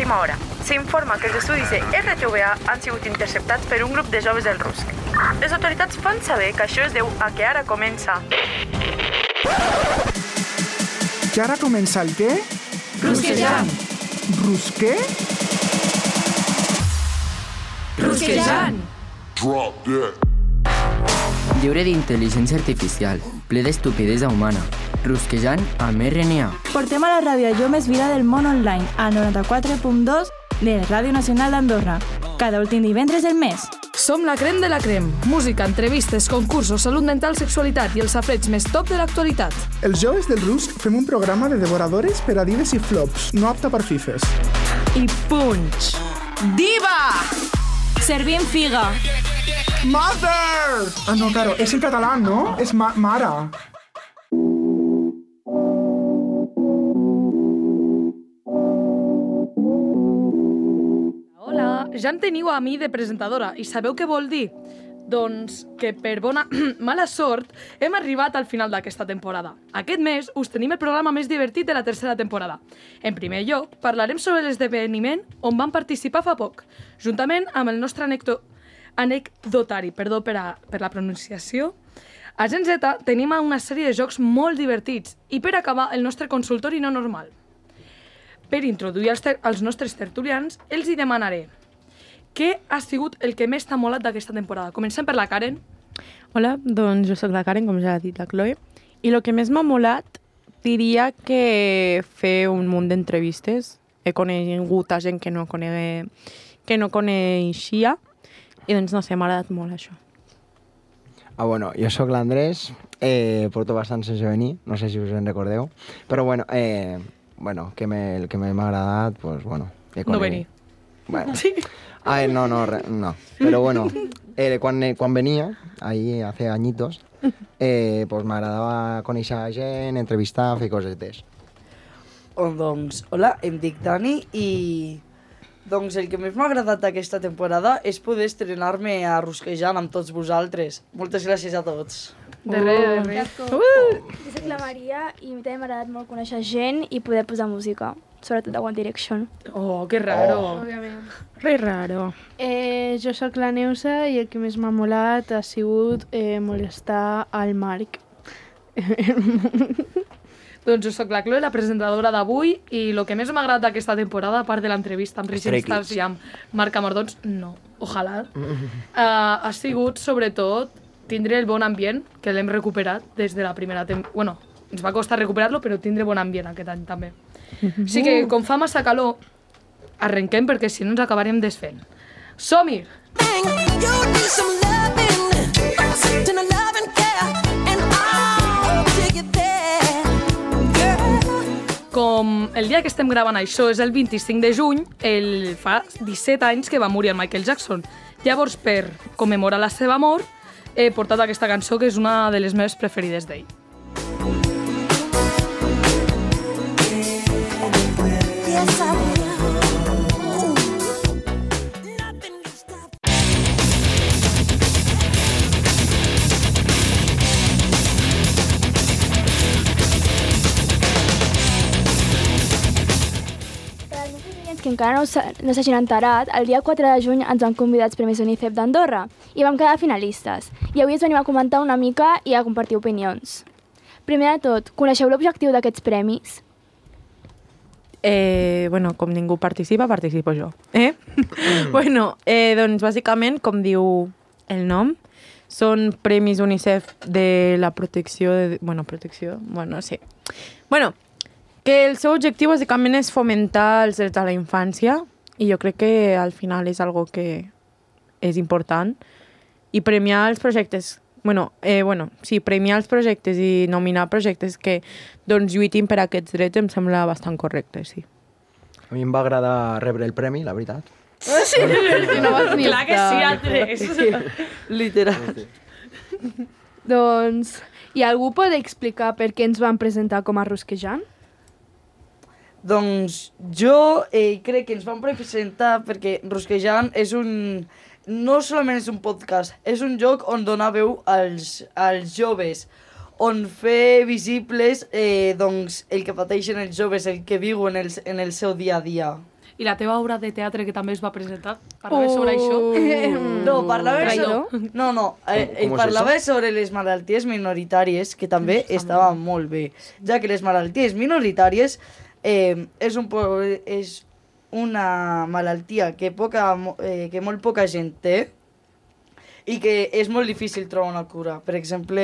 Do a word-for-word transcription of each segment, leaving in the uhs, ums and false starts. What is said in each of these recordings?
última hora. S'informa que els estudis de R T V A han sigut interceptats per un grup de joves del Rusk. Les autoritats fan saber que això es deu a que ara comença... Que ara comença el què? Rusquejant. Rusqué? Rusquejant. Drop that. Lliure d'intel·ligència artificial, ple d'estupidesa humana, rusquejant amb R N A. Portem a la ràdio allò més vida del món online, al noranta-quatre punt dos de Ràdio Nacional d'Andorra, cada últim divendres del mes. Som la crem de la crem. Música, entrevistes, concursos, salut mental, sexualitat i els safreig més top de l'actualitat. Els joves del Rusk fem un programa de devoradores per a dives i flops, no apta per fifes. I punch! Diva! Servim figa. Mother! Ah, no, claro, és en català, no? És ma mare. Hola, ja em teniu a mi de presentadora i sabeu què vol dir? Doncs que per bona mala sort hem arribat al final d'aquesta temporada. Aquest mes us tenim el programa més divertit de la tercera temporada. En primer lloc, parlarem sobre l'esdeveniment on vam participar fa poc, juntament amb el nostre anecdo anecdotari, perdó per, a, per la pronunciació. A Gen Z tenim una sèrie de jocs molt divertits i per acabar el nostre consultori no normal. Per introduir els, els nostres tertulians, els hi demanaré què ha sigut el que més t'ha molat d'aquesta temporada. Comencem per la Karen. Hola, doncs jo sóc la Karen, com ja ha dit la Chloe. I el que més m'ha molat diria que fer un munt d'entrevistes. He conegut a gent que no, conegue, que no coneixia i doncs no sé, m'ha agradat molt això. Ah, bueno, jo sóc l'Andrés, eh, porto bastant sense venir, no sé si us en recordeu, però bueno, eh, bueno que me, el que m'ha agradat, pues bueno... Que no venir. Bueno. Sí. Ah, no, no, re, no. Pero bueno, eh, quan, eh, quan venia, ahí hace añitos, eh, pues m'agradava conèixer gent, entrevistar, fer coses d'és. Oh, doncs, hola, em dic Dani i... Doncs el que més m'ha agradat d'aquesta temporada és poder estrenar-me a Rusquejant amb tots vosaltres. Moltes gràcies a tots. De res, de res. Uh! Jo soc la Maria i també m'ha agradat molt conèixer gent i poder posar música, sobretot de One Direction. Oh, que raro. Oh. Òbviament. Re raro. Eh, jo sóc la Neusa i el que més m'ha molat ha sigut eh, molestar al Marc. Doncs jo sóc la Chloe, la presentadora d'avui, i el que més m'ha agradat d'aquesta temporada, a part de l'entrevista amb Regina Stars i amb Marc Amardons, no, ojalà, uh, ha sigut, sobretot, tindre el bon ambient, que l'hem recuperat des de la primera temporada. Bueno, ens va costar recuperar-lo, però tindre bon ambient aquest any també. Així que, com fa massa calor, arrenquem perquè si no ens acabarem desfent. Som-hi! Com el dia que estem gravant això és el vint-i-cinc de juny, el, fa disset anys que va morir el Michael Jackson. Llavors, per commemorar la seva mort, he portat aquesta cançó que és una de les meves preferides d'ell. Que encara no s'hagin enterat, el dia quatre de juny ens han convidat als Premis UNICEF d'Andorra i vam quedar finalistes. I avui ens venim a comentar una mica i a compartir opinions. Primer de tot, coneixeu l'objectiu d'aquests premis? Eh, bueno, com ningú participa, participo jo. Eh? Mm. bueno, eh, doncs bàsicament, com diu el nom, són Premis UNICEF de la protecció... De, bueno, protecció... Bueno, sí. Bueno, que el seu objectiu bàsicament és fomentar els drets a la infància i jo crec que al final és algo que és important i premiar els projectes, bueno, eh, bueno, sí, premiar els projectes i nominar projectes que doncs lluitin per aquests drets em sembla bastant correcte, sí. A mi em va agradar rebre el premi, la veritat. Sí, no vas ni clar que sí, Andrés. Sí, literal. Doncs, i algú pot explicar per què ens van presentar com a Rusquejant? Doncs jo eh, crec que ens vam presentar perquè Rusquejant és un... No solament és un podcast, és un lloc on donar veu als, als joves, on fer visibles eh, doncs, el que pateixen els joves, el que viuen el, en el seu dia a dia. I la teva obra de teatre que també es va presentar, parlava oh. sobre això? No, parlava sobre... No, no, eh, eh, parlava sobre les malalties minoritàries, que també estava molt bé, ja que les malalties minoritàries eh, és, un po és una malaltia que, poca, eh, que molt poca gent té i que és molt difícil trobar una cura. Per exemple,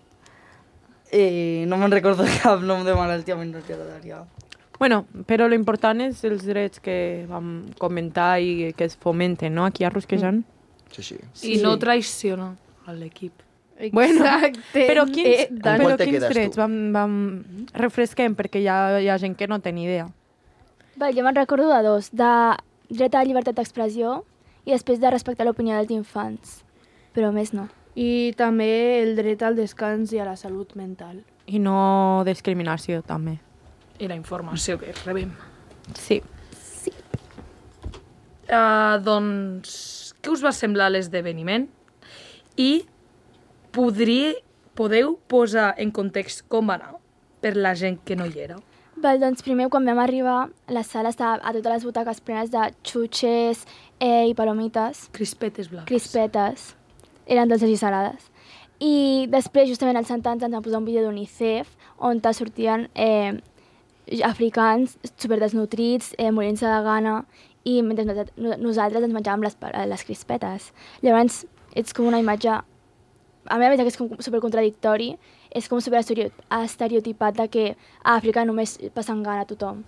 eh, no me'n recordo cap nom de malaltia minoritària. Bueno, però l'important és els drets que vam comentar i que es fomenten, no?, aquí a Rusquejant. Sí, sí. I no traiciona a l'equip. Bueno, però quins, Eh, però te quins quedes drets tu? vam, vam refresquem, perquè hi ha, hi ha gent que no té ni idea. Bé, jo me'n recordo de dos, de dret a la llibertat d'expressió i després de respectar l'opinió dels infants, però més no. I també el dret al descans i a la salut mental. I no discriminació, també. I la informació que rebem. Sí. Sí. Uh, doncs, què us va semblar l'esdeveniment? I podria, podeu posar en context com va anar per la gent que no hi era? Bé, doncs primer, quan vam arribar, la sala estava a totes les butaques plenes de xutxes eh, i palomites. Crispetes blanques. Crispetes. Eren dolces i salades. I després, justament als santants, ens van posar un vídeo d'UNICEF on sortien eh, africans superdesnutrits, eh, morint-se de gana, i mentre nosaltres ens menjàvem les, les crispetes. Llavors, és com una imatge... A mi la veritat que és com supercontradictori, és com superestereotipat de que a Àfrica només passen gana a tothom.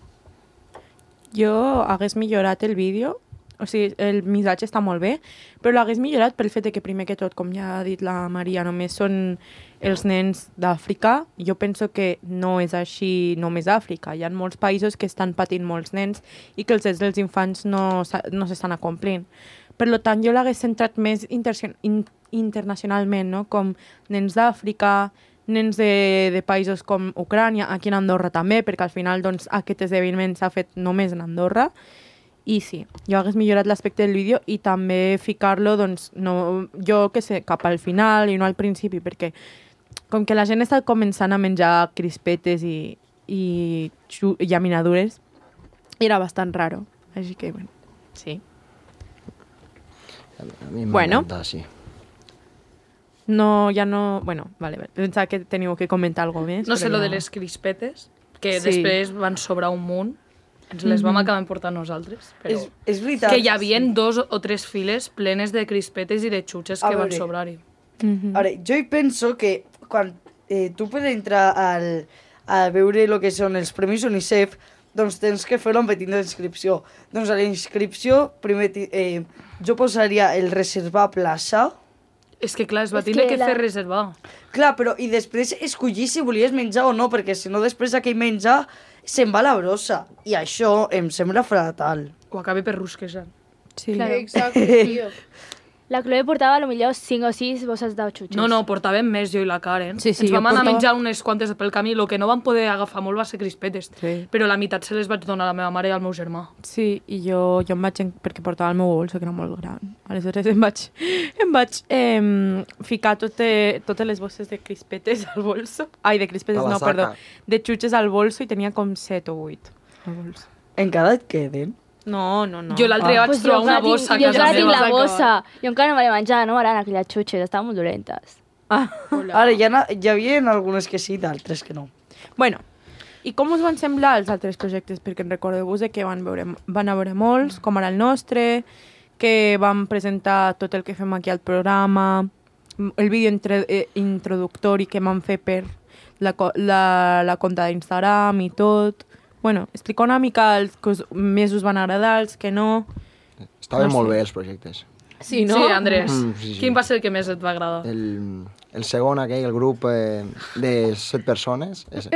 Jo hagués millorat el vídeo, o sigui, el missatge està molt bé, però l'hagués millorat pel fet que primer que tot, com ja ha dit la Maria, només són els nens d'Àfrica. Jo penso que no és així només a Àfrica. Hi ha molts països que estan patint molts nens i que els drets dels infants no, no s'estan acomplint. Per tant, jo l'hagués centrat més in, internacionalment, no? Com nens d'Àfrica, nens de, de països com Ucrània, aquí en Andorra també, perquè al final doncs, aquest esdeveniment s'ha fet només en Andorra. I sí, jo hagués millorat l'aspecte del vídeo i també ficar-lo, doncs, no, jo que sé, cap al final i no al principi, perquè com que la gent està començant a menjar crispetes i, i llaminadures, era bastant raro. Així que, bueno, sí. A mi bueno. m'encanta, sí. No, ja no... Bueno, vale, vale. Pensava que teniu que comentar alguna cosa més. No sé, però lo ja... de les crispetes, que Sí. després van sobrar un munt. Ens les vam Mhm. acabar portant nosaltres. Però És, és veritat. que hi havia dos o tres files plenes de crispetes i de xutxes A que van veure. sobrar-hi. Mhm. Ara, jo hi penso que quan eh, tu pots entrar al, a veure el que són els Premis UNICEF, doncs tens que fer-ho amb petita inscripció. Doncs a la inscripció, primer eh, jo posaria el reservar plaça. És que clar, es va És tindre que que la- fer reservar. Clar, però i després escollir si volies menjar o no, perquè si no després aquell menjar se'n va a la brossa. I això em sembla fatal. O acabi per rusquejar. Sí. Claro. Exacte, tio. La Chloe portava a lo millor cinc o sis bosses de xutxes. No, no, portàvem més jo i la Karen. Sí, sí, Ens jo vam anar portava- menjant unes quantes pel camí. El que no vam poder agafar molt va ser crispetes. Sí. Però la meitat se les vaig donar a la meva mare i al meu germà. Sí, i jo, jo em vaig... En, perquè portava el meu bolso, que era molt gran. Aleshores em vaig, em vaig eh, ficar tote, totes les bosses de crispetes al bolso. Ai, de crispetes A la no, saca. perdó. De xutxes al bolso i tenia com set o vuit al bolso. Encara et queden? No, no, no. Jo l'altre dia vaig Pues jo trobar una encara tinc- bossa a jo casa encara tinc meva. la bossa. Jo encara no me l'he menjat, no m'agraden aquelles xutxes, estaven molt dolentes. Ah. Ara, hi, ha, hi havia algunes que sí, d'altres que no. Bueno, i com us van semblar els altres projectes? Perquè recordeu-vos que van, veure, van a veure molts, com ara el nostre, que vam presentar tot el que fem aquí al programa, el vídeo entre, eh, introductori que vam fer per la, co- la, la compte d'Instagram i tot. Bueno, explica una mica els que us, més us van agradar, els que no. Estaven No sé. molt bé els projectes. Sí, no? Sí, Andrés. Mm, sí, sí. Quin va ser el que més et va agradar? El, el segon aquell, el grup eh, de set persones. Ese.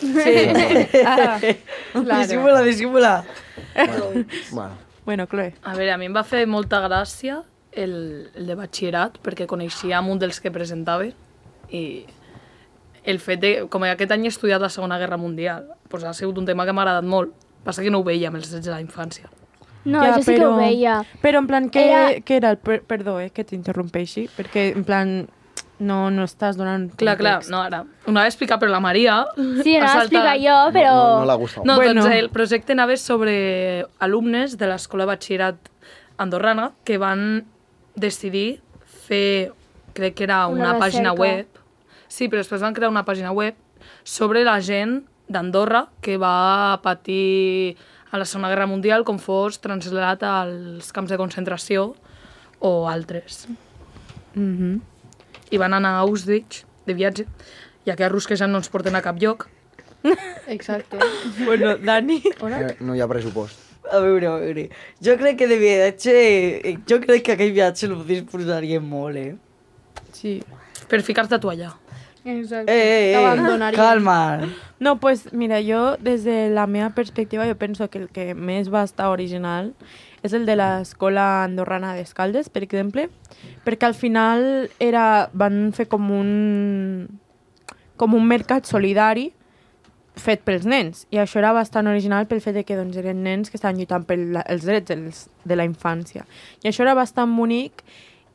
Ah, claro. Dissimula, dissimula. Bueno, bueno, Bueno, Chloe. A veure, a mi em va fer molta gràcia el, el de batxillerat, perquè coneixia un dels que presentava i el fet de, com aquest any he estudiat la Segona Guerra Mundial, doncs ha sigut un tema que m'ha agradat molt. Passa que no ho veia amb els drets de la infància. No, ja, jo sí que ho veia. Però en plan, què Era- era, què era el... Per, perdó, eh, que t'interrompeixi, perquè en plan... no, no estàs donant Clar, clar, context. no, ara. Ho anava a explicar, però la Maria... Sí, anava a explicar jo, però... No, no l'ha gustat. No, Bueno. doncs el projecte anava sobre alumnes de l'Escola de Batxillerat andorrana que van decidir fer, crec que era una, Una pàgina recerca. web, sí, però després van crear una pàgina web sobre la gent d'Andorra que va patir a la Segona Guerra Mundial com fos traslladat als camps de concentració o altres. Mhm. I van anar a Auschwitz de viatge, ja que a Rusquejan no ens porten a cap lloc. Exacte. Bueno, Dani... Eh, No hi ha pressupost. A veure, a veure. Jo crec que de viatge... Jo crec que aquell viatge el disposaria molt, eh? Sí. Per ficar-te tu allà. Exacte. Eh, eh, eh. T'abandonaria. Calma. No, pues mira, jo des de la meva perspectiva jo penso que el que més va estar original és el de l'escola andorrana d'Escaldes, per exemple, perquè al final era, van fer com un, com un mercat solidari fet pels nens, i això era bastant original pel fet de que doncs, eren nens que estaven lluitant pels drets dels, de la infància. I això era bastant bonic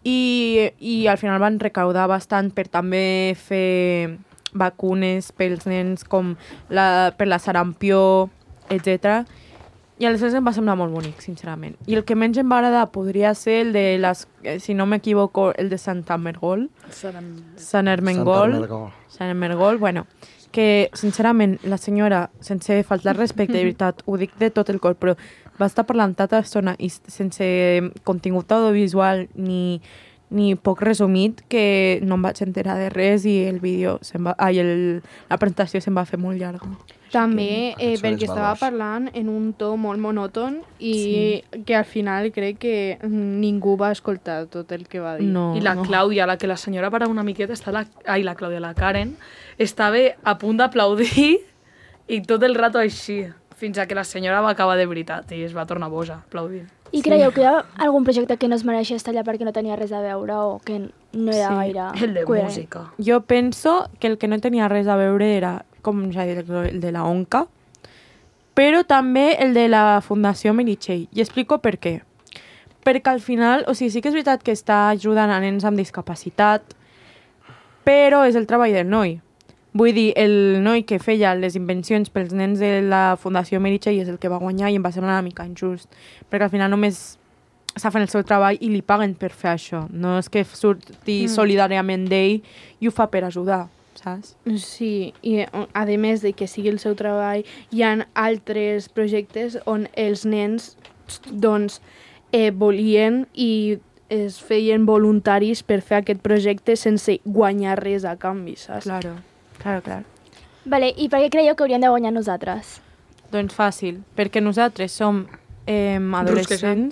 i, i al final van recaudar bastant per també fer vacunes pels nens com la, per la sarampió, etcètera. I aleshores em va semblar molt bonic, sincerament. I el que menys em va agradar podria ser el de, les, si no m'equivoco, el de Sant Amergol. Sant Ermengol. Ermengol. Sant Ermengol, bueno, que sincerament la senyora, sense faltar respecte, de veritat, ho dic de tot el cor, però va estar parlant tanta estona i sense contingut audiovisual ni, ni poc resumit que no em vaig enterar de res i el vídeo, se'n va, ai, el, la presentació se'n va fer molt llarga. També eh, Aquests són perquè els estava valors. parlant en un to molt monòton i sí. que al final crec que ningú va escoltar tot el que va dir. No, I la no. Clàudia, la que la senyora para una miqueta, està la... Ai, la Clàudia, la Karen, estava a punt d'aplaudir i tot el rato així, fins a que la senyora va acabar de veritat i es va tornar boja aplaudint. I creieu que hi ha algun projecte que no es mereixia estar allà perquè no tenia res a veure o que no era Sí. gaire El de coherent? música. Jo penso que el que no tenia res a veure era, com ja he dit, el de la ONCA, però també el de la Fundació Meritxell. I explico per què. Perquè al final, o sigui, sí que és veritat que està ajudant a nens amb discapacitat, però és el treball del noi. Vull dir, el noi que feia les invencions pels nens de la Fundació Meritxell és el que va guanyar i em va semblar una mica injust, perquè al final només està fent el seu treball i li paguen per fer això. No és que surti mm. solidàriament d'ell i ho fa per ajudar, saps? Sí, i a més de que sigui el seu treball, hi ha altres projectes on els nens doncs, eh, volien i es feien voluntaris per fer aquest projecte sense guanyar res a canvi, saps? Claro, claro, claro. Vale, i per què creieu que hauríem de guanyar nosaltres? Doncs fàcil, perquè nosaltres som eh, adolescents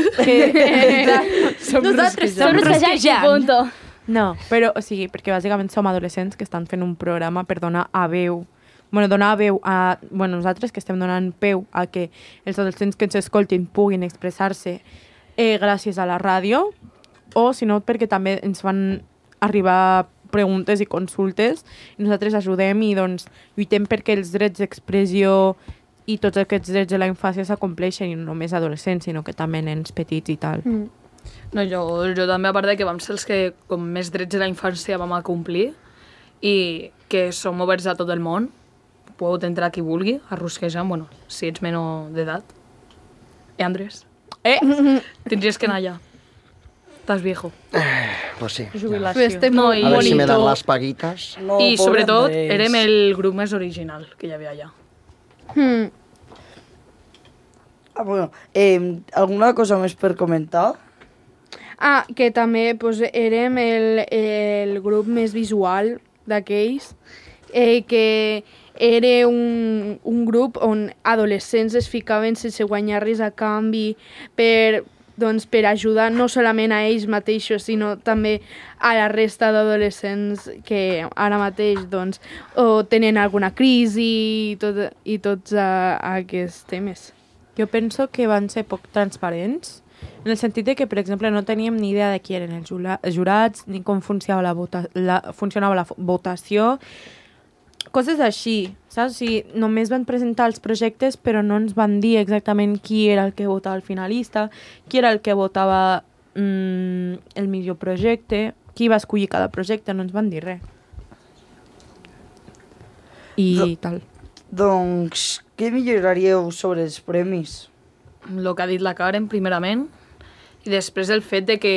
que... Som nosaltres Som som rusquejants i rusquejants. punto. No, però, o sigui, perquè bàsicament som adolescents que estan fent un programa per donar a veu, bueno, donar a veu a, bueno, nosaltres que estem donant peu a que els adolescents que ens escoltin puguin expressar-se eh, gràcies a la ràdio, o si no, perquè també ens van arribar preguntes i consultes, i nosaltres ajudem i doncs lluitem perquè els drets d'expressió i tots aquests drets de la infància s'acompleixen, i no només adolescents, sinó que també nens petits i tal. Mm. No, jo, jo també, a part de que vam ser els que com més drets de la infància vam acomplir i que som oberts a tot el món, podeu entrar qui vulgui, a Rusquejan, bueno, si ets menor d'edat. Eh, Andrés? Eh? Tindries que anar allà. Estàs viejo. Pues sí. Jubilació. Feste No, molt i- A ver si me dan bonito. las paguitas. No, I pobre sobretot Andrés. érem el grup més original que hi havia allà. Mm. Ah, bueno, eh, alguna cosa més per comentar? Ah, que també pues, érem el, el grup més visual d'aquells, eh, que era un, un grup on adolescents es ficaven sense guanyar res a canvi per, doncs, per ajudar no solament a ells mateixos, sinó també a la resta d'adolescents que ara mateix doncs, o tenen alguna crisi i, tot, i tots uh, aquests temes. Jo penso que van ser poc transparents, en el sentit de que, per exemple, no teníem ni idea de qui eren els jura- jurats, ni com funcionava la, vota la, funcionava la votació, coses així, saps? O sigui, només van presentar els projectes, però no ens van dir exactament qui era el que votava el finalista, qui era el que votava mm, el millor projecte, qui va escollir cada projecte, no ens van dir res. I Do tal. Doncs, què milloraríeu sobre els premis? El que ha dit la Karen, primerament, i després el fet de que,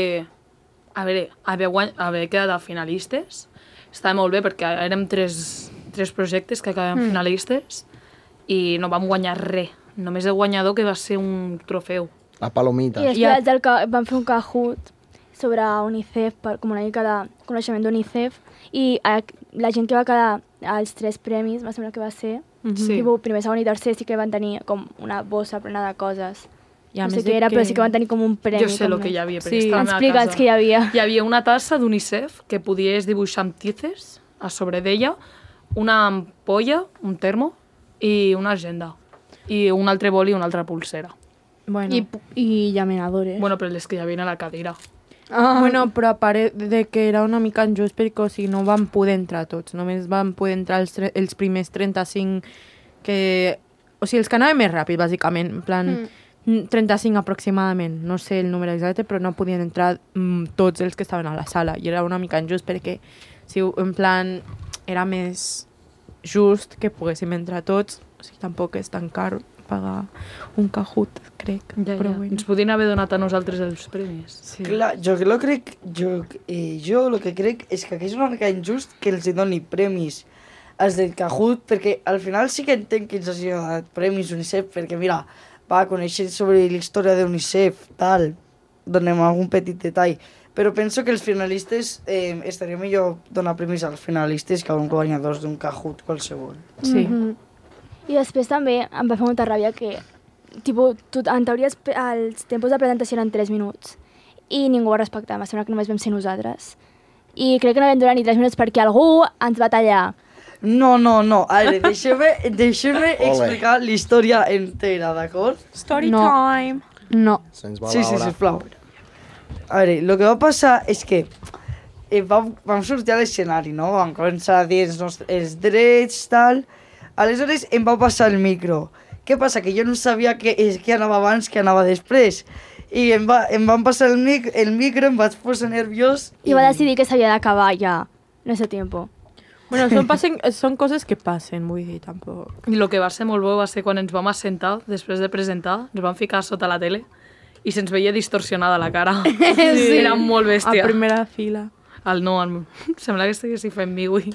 a veure, haver, guany... haver quedat a finalistes estava molt bé perquè érem tres, tres projectes que acabem mm. finalistes i no vam guanyar res. Només el guanyador que va ser un trofeu. La palomita. I després del ca... vam fer un Kahoot sobre UNICEF, per, com una mica de coneixement d'UNICEF, i a, la gent que va quedar als tres premis, me sembla que va ser, mm-hmm. sí. tipus, primer, segon i tercer, sí que van tenir com una bossa plena de coses. I a no més sé què era, que... però sí que van tenir com un premi. Jo sé el que hi havia, perquè sí. estava a la Explica'ns casa. què hi havia. Hi havia una tassa d'UNICEF que podies dibuixar amb tices a sobre d'ella, una ampolla, un termo i una agenda. I un altre boli i una altra pulsera. Bueno. I, i llaminadores. Bueno, però les que hi havia a la cadira. Ah. Bueno, però a part de que era una mica injust perquè o sigui, no van poder entrar tots, només van poder entrar els, els primers trenta-cinc que... O sigui, els que anaven més ràpid, bàsicament, en plan... Mm. trenta-cinc aproximadament, no sé el número exacte, però no podien entrar mm, tots els que estaven a la sala, i era una mica injust perquè, si en plan, era més just que poguéssim entrar tots, o sigui, tampoc és tan car pagar un Kahoot, crec. Ja, però ja. bueno. Ens podien haver donat a nosaltres els premis. Sí. Clar, jo, jo crec, jo, eh, jo el que crec és que és una mica injust que els doni premis als del Kahoot, perquè al final sí que entenc que els hagi donat premis UNICEF, perquè mira, va conèixer sobre la història d'UNICEF, tal, donem algun petit detall, però penso que els finalistes, eh, estaria millor donar premis als finalistes que a un guanyadors d'un Kahoot qualsevol. Sí. Mm-hmm. I després també em va fer molta ràbia que, tipus, tu, en teoria els, els tempos de presentació eren tres minuts i ningú va respectar, em sembla que només vam ser nosaltres. I crec que no vam durar ni tres minuts perquè algú ens va tallar. No, no, no. A veure, deixeu-me deixeu explicar la història entera, d'acord? Story No. time! No. Se'ns va Sí, sí, l'hora. sisplau. A veure, el que va passar és que eh, vam, vam sortir a l'escenari, no? Vam començar a dir els, nostres, els drets, tal. Aleshores em va passar el micro. Què passa? Que jo no sabia que, és, que anava abans, que anava després. I em, va, em van passar el, mic, el micro, em vaig posar nerviós. I va decidir que s'havia d'acabar ja, en ese tiempo. Bueno, són, passen, són coses que passen, vull dir, tampoc. I el que va ser molt bo va ser quan ens vam assentar, després de presentar, ens vam ficar sota la tele i se'ns veia distorsionada la cara. Sí. Era molt bèstia. A primera fila. El no, el... sembla que estiguessi fent migui.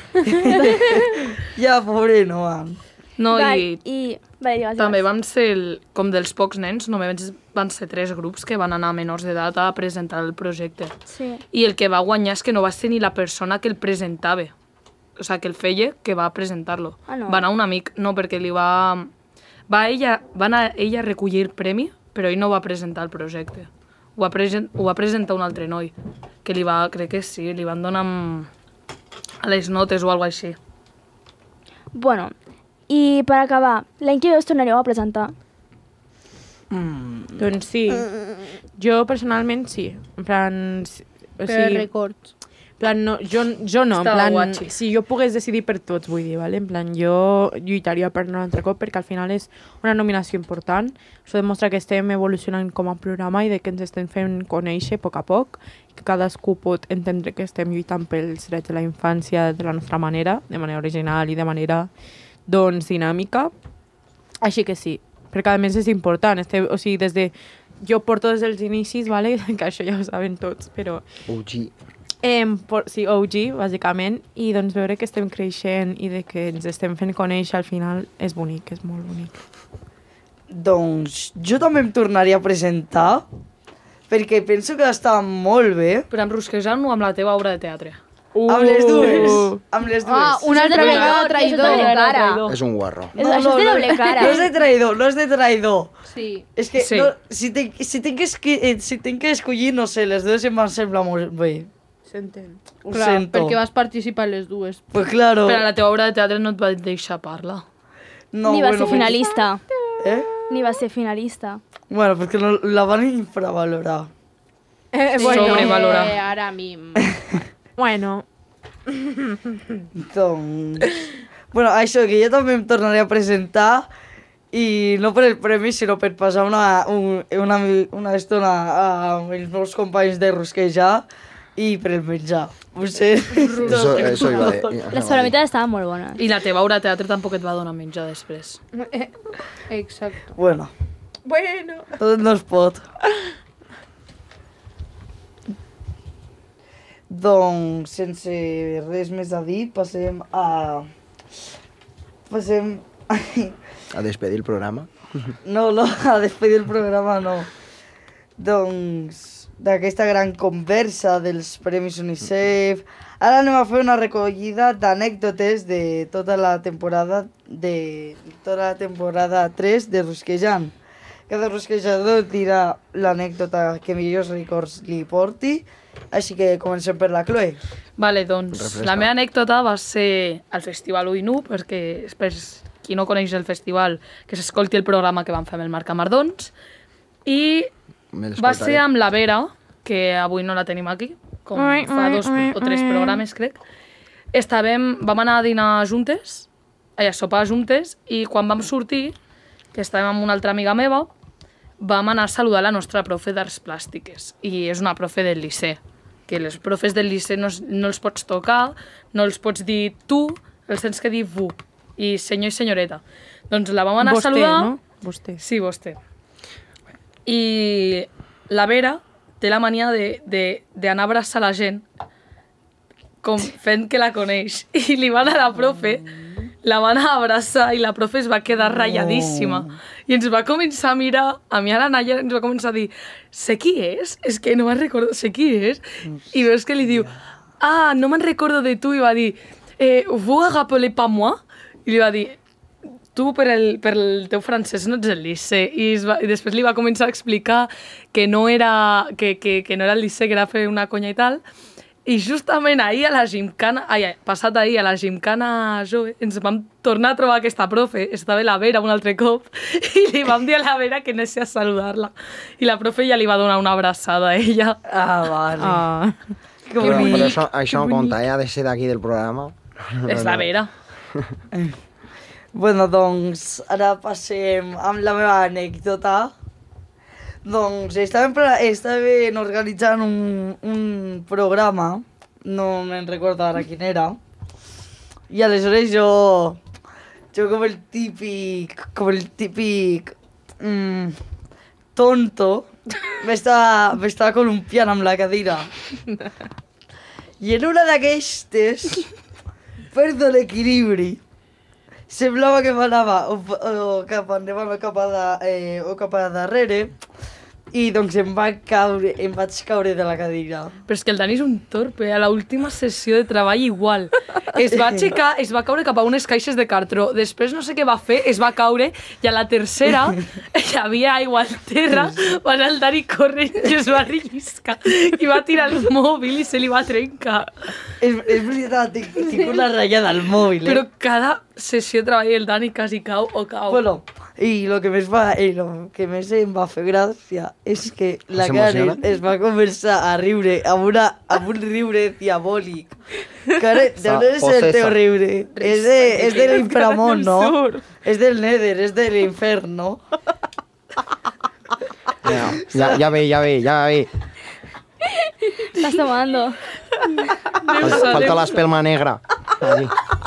Ja, pobre Noah. No, Va, i, i... Vale, digues, també digues. vam ser, el, com dels pocs nens, només van ser tres grups que van anar a menors d'edat a presentar el projecte. Sí. I el que va guanyar és que no va ser ni la persona que el presentava. O sigui, que el feia, que va presentar-lo. Ah, no. Va anar un amic, no, perquè li va... Va, ella, va anar ella a recollir el premi, però ell no va presentar el projecte. Ho va, present, ho va presentar un altre noi, que li va, crec que sí, li van donar amb... a les notes o alguna així. Bueno, i per acabar, l'any que ve us tornareu a presentar? Mm. Doncs sí. Jo personalment sí. En plan... O Per sigui, records. En plan, no, jo, jo no, en Estava plan, guatxi. si jo pogués decidir per tots, vull dir, vale? En plan, jo lluitaria per un altre cop perquè al final és una nominació important. Això demostra que estem evolucionant com a programa i de que ens estem fent conèixer a poc a poc, que cadascú pot entendre que estem lluitant pels drets de la infància de la nostra manera, de manera original i de manera, doncs, dinàmica. Així que sí, perquè a més és important, estem, o sigui, des de... Jo porto des dels inicis, vale? Que això ja ho saben tots, però... O G. Eh, por, sí, O G, bàsicament, i doncs veure que estem creixent i de que ens estem fent conèixer al final és bonic, és molt bonic. Doncs jo també em tornaria a presentar, perquè penso que està molt bé. Però amb Rusquejant o amb la teva obra de teatre? Uh! Amb les dues, amb les dues. Ah, una altra vegada traïdor. Doble cara. És un guarro. És, això és de doble cara. No és de traïdor, no és de traïdor. Sí. És que Sí. no, si tinc si tinc que, esqui- eh, si tinc que escollir, no sé, les dues em van semblar molt bé. S'entén. Ho Clar, sento. perquè vas participar en les dues. Pues claro. Però a la teva obra de teatre no et va deixar parlar. No, Ni va bueno, ser finalista. Eh? Ni va ser finalista. Bueno, perquè no, la van infravalorar. Eh, Sí. bueno, Sobrevalorar. Eh, ara a mi... bueno, Doncs... Bueno, això, que jo també em tornaré a presentar i no per el premi, sinó per passar una, un, una, una estona amb els meus companys de Rusquejar i per el menjar. Ho sé. Eso, eso iba a dir. Les palomites estaven molt bones. I la teva obra de teatre tampoc et va donar menjar després. Exacto. Bueno, Bueno. tot no es pot. Doncs, sense res més a dir, passem a... Passem... A despedir el programa. No, no, a despedir el programa no. Doncs, d'aquesta gran conversa dels Premis UNICEF, ara anem a fer una recollida d'anècdotes de tota la temporada de tota la temporada tres de Rusquejant. Cada rusquejador dirà l'anècdota que millors records li porti, així que comencem per la Chloe. Vale, doncs, Refresca. la meva anècdota va ser al Festival U I N U, perquè per qui no coneix el festival, que s'escolti el programa que vam fer amb el Marc Amardons, i Me va l'escoltaré. ser amb la Vera, que avui no la tenim aquí, com fa dos o tres programes, crec. Estàvem, vam anar a dinar juntes, a sopar juntes, i quan vam sortir, que estàvem amb una altra amiga meva, vam anar a saludar la nostra profe d'Arts Plàstiques, i és una profe del liceu, que les profes del liceu no, no els pots tocar, no els pots dir tu, els tens que dir vu, i senyor i senyoreta. Doncs la vam anar Vostè, a saludar... no? Vostè. Sí, vostè. I la Vera té la mania d'anar a abraçar la gent com fent que la coneix. I li va anar a la profe, la va anar a abraçar i la profe es va quedar ratlladíssima. I ens va començar a mirar, a mi a la Naya ens va començar a dir sé qui és? És que no me'n recordo, sé qui és? I veus que li diu ah, no me'n recordo de tu, i va dir eh, vous rappelez pas moi? I li va dir tu per el, per el teu francès no ets el liceu. I, es va, i després li va començar a explicar que no era, que, que, que no era el liceu, que era fer una conya i tal. I justament ahir a la gimcana, ai, passat ahir a la gimcana jove, ens vam tornar a trobar aquesta profe, estava la Vera un altre cop, i li vam dir a la Vera que anés a saludar-la. I la profe ja li va donar una abraçada a ella. Ah, vale. Ah. Que Però, bonic. però això, això no compta, eh? Ha de ser d'aquí del programa. És la Vera. Bueno, doncs, ara passem amb la meva anècdota. Doncs estàvem, estàvem organitzant un, un programa, no me'n recordo ara quin era, i aleshores jo, jo com el típic, com el típic mm, tonto, m'estava m'estava columpiant amb la cadira. I en una d'aquestes perdo l'equilibri. Semblava que m'anava o, o cap endavant o cap a, da, eh, o cap a darrere i doncs em, va caure, em vaig caure de la cadira. Però és que el Dani és un torpe, a l'última sessió de treball igual. Es va aixecar, es va caure cap a unes caixes de cartró, després no sé què va fer, es va caure, i a la tercera hi havia aigua al terra, va anar el Dani corrent i es va relliscar, i va tirar el mòbil i se li va trencar. És, és veritat, tinc, tinc una ratllada al mòbil, eh? Però cada sessió de treball el Dani quasi cau o cau. Bueno, i el que més, va, i lo que més em va fer gràcia és que la Karen es va començar a riure amb, una, amb un riure diabòlic. Karen, de on és el teu riure? És de, és de l'inframont, no? És del Nether, és de l'infern, no? Ja, ja, ja ve, ja ve, ja ve. Estàs tomando. Falta, falta l'espelma negra. Allí.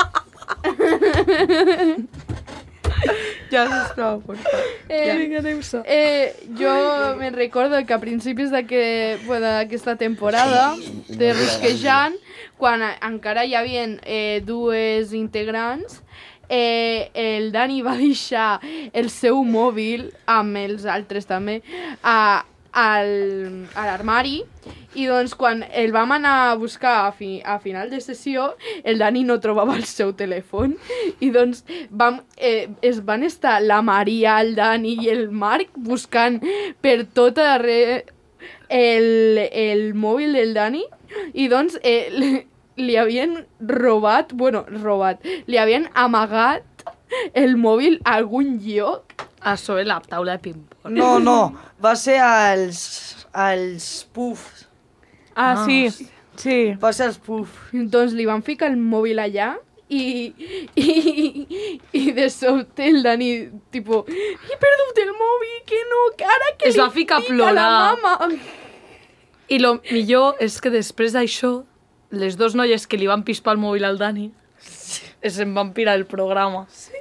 Ja, sisplau, por favor. Eh, Vinga, anem-se. Eh, jo me'n recordo que a principis d'aquesta bueno, temporada de Rusquejant, quan a, encara hi havia eh, dues integrants, eh, el Dani va deixar el seu mòbil, amb els altres també, a, al, a l'armari, i doncs quan el vam anar a buscar a, fi, a final de sessió, el Dani no trobava el seu telèfon, i doncs vam, eh, es van estar la Maria, el Dani i el Marc buscant per tot arreu el, el mòbil del Dani, i doncs eh, li, li havien robat, bueno, robat, li havien amagat el mòbil a algun lloc. A sobre la taula de ping-pong. No, no, va ser als, als puffs. Ah, ah, sí, sí. Va ser als puffs. Doncs li van ficar el mòbil allà i, i, i de sobte el Dani, tipo, he perdut el mòbil, que no, que ara que Es li va ficar a fica plorar. la mama. I lo millor és que després d'això, les dues noies que li van pispar el mòbil al Dani es en van pirar el programa. Sí.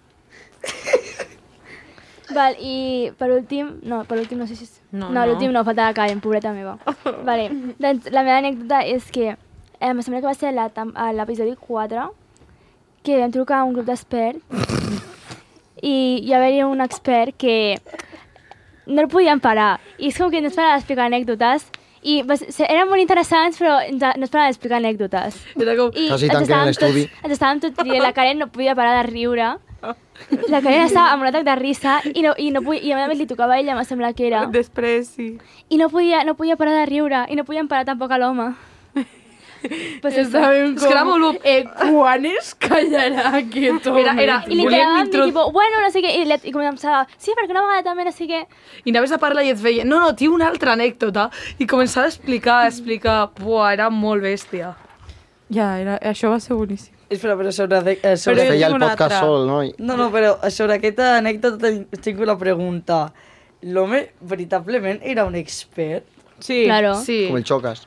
Val, i per últim... No, per últim no sé si... És... No, no, no. l'últim no, falta la Karen, pobreta meva. Vale, doncs la meva anècdota és que eh, em sembla que va ser la tam- a l'episodi quatre que vam trucar a un grup d'experts i hi havia un expert que no el podien parar. I és com que ens parava d'explicar anècdotes i va ser, eren molt interessants, però ens, no es parava d'explicar anècdotes. Era com... I Quasi ens tanquen estàvem l'estudi. tots- Ens estàvem tots rient, la Karen no podia parar de riure. La Karen estava amb un atac de risa i, no, i, no podia, i a més li tocava a ella, em sembla que era. Després, sí. I no podia, no podia parar de riure i no podien parar tampoc a l'home. Pues eso. Estàvem És que era molt... com, eh, quan es callarà aquest home? Era, era, I li volíem quedàvem intro... dir, tipo, bueno, no sé què, i, li, i començava, sí, perquè una vegada també, no sé què. I anaves a parlar i et feia, no, no, tinc una altra anècdota. I començava a explicar, a explicar... Buah, era molt bèstia. Ja, era, això va ser boníssim. Espera, però sobre... Eh, Però sobre... jo Feia tinc el una podcast altra. sol, no? I- No, no, però sobre aquesta anècdota ten- tinc una pregunta. L'home veritablement era un expert? Sí. Claro. Sí. Com el Xocas.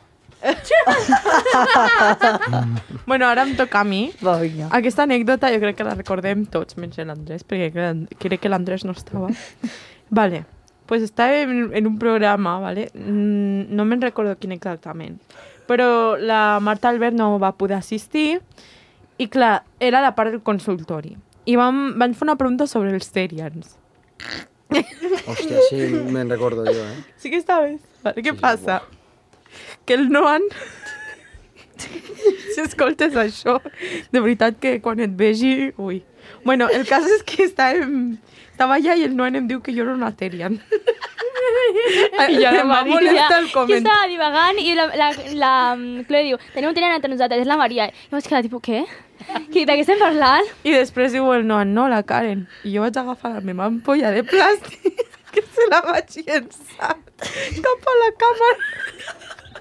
Bueno, ara em toca a mi. Va, vinga. Aquesta anècdota jo crec que la recordem tots, menys l'Andrés, perquè crec- crec que l'Andrés no estava. Vale, pues estava en, en un programa, vale? Mm, no me'n recordo quin exactament, però la Marta Albert no va poder assistir i, clar, era la part del consultori. I vam, van fer una pregunta sobre els Terians. Hòstia, sí, me'n recordo jo, eh? Sí que estaves? Vale, què Sí, passa? Que el Noan... si escoltes això, de veritat que quan et vegi... Ui. Bueno, el cas és que estàvem... Estava allà i el Noan em diu que jo era una Terian. I ja em va molestar el Jo comentari. estava divagant i la, la, la mm, Chloe diu, tenim un tenen entre nosaltres, és la Maria. I vaig quedar, tipus, què? Qui- De què estem parlant? I després diu el Noan, no, la Karen. I jo vaig agafar la meva ampolla de plàstic que se la vaig llençar cap a la càmera.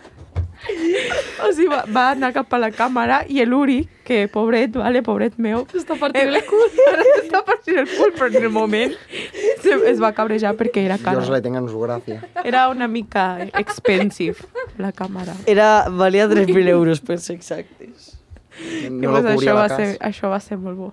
O sigui, va, va anar cap a la càmera i l'Uri, que pobret, vale, pobret meu, Està partint el cul. Està partint el cul, però en el moment se, es va cabrejar perquè era Jo cara. us la tengo en su gràcia. Era una mica expensive, la càmera. Era, valia tres mil euros, per ser exactes. I No pues lo cubria això, va la ser, casa. això va ser molt bo.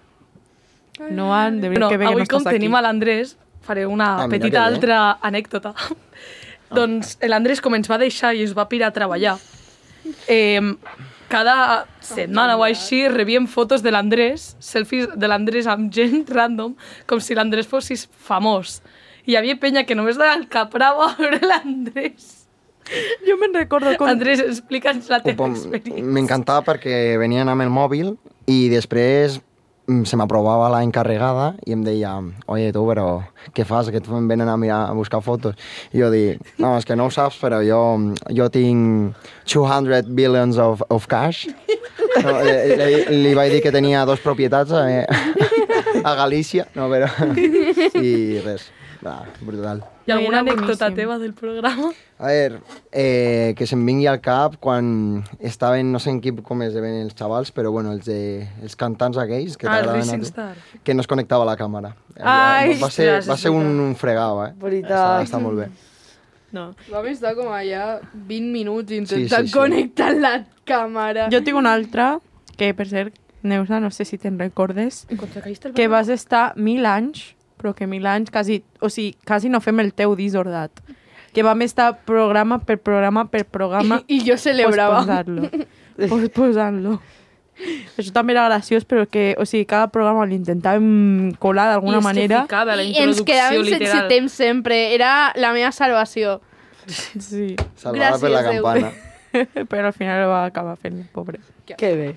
No han de Bueno, que bé que no avui com estàs aquí. tenim a l'Andrés, faré una Ah, mira petita que bé. altra anècdota. Doncs l'Andrés, com ens va deixar i es va pirar a treballar, eh, cada setmana o així rebíem fotos de l'Andrés, selfies de l'Andrés amb gent random, com si l'Andrés fossis famós. I hi havia penya que només donava el cap bravo a veure l'Andrés. Jo me'n recordo com... Andrés, explica'ns la teva Pom- experiència. M'encantava perquè venien amb el mòbil i després mm, se m'aprovava la encarregada i em deia, oye, tu, però què fas? Que et venen a, mirar, a buscar fotos. I jo dic, no, és que no ho saps, però jo, jo tinc two hundred billions of, of cash. No, li, li, li vaig dir que tenia dos propietats a, a Galícia, no, però... I res, va, brutal. Hi ha alguna Era anècdota boníssim. teva del programa? A veure, eh, que se'm vingui al cap quan estaven, no sé en quin com es deien els xavals, però bueno, els, de, els cantants aquells que Ah, el t'agraden a Rising tu, Star. que no es connectava la càmera. Ai, va ser, ostres, va és ser un, veritat. un fregau, eh? Veritat. Està, està molt bé. No. Vam estar com allà vint minuts Sí, intentant sí, sí. connectar la càmera. Jo tinc una altra, que per cert, Neusa, no sé si te'n recordes, que vas estar mil anys, però que mil anys quasi, o sigui, quasi no fem el teu disordat. Que vam estar programa per programa per programa I, I jo celebrava. posposant-lo. Posposant-lo. Això també era graciós, però que, o sigui, cada programa l'intentàvem colar d'alguna I és que manera. ficava la I ens introducció quedàvem sense literal. temps sempre. Era la meva salvació. Sí. Salvada per la Gràcies, Déu. campana. Però al final va acabar fent, pobre. Que bé.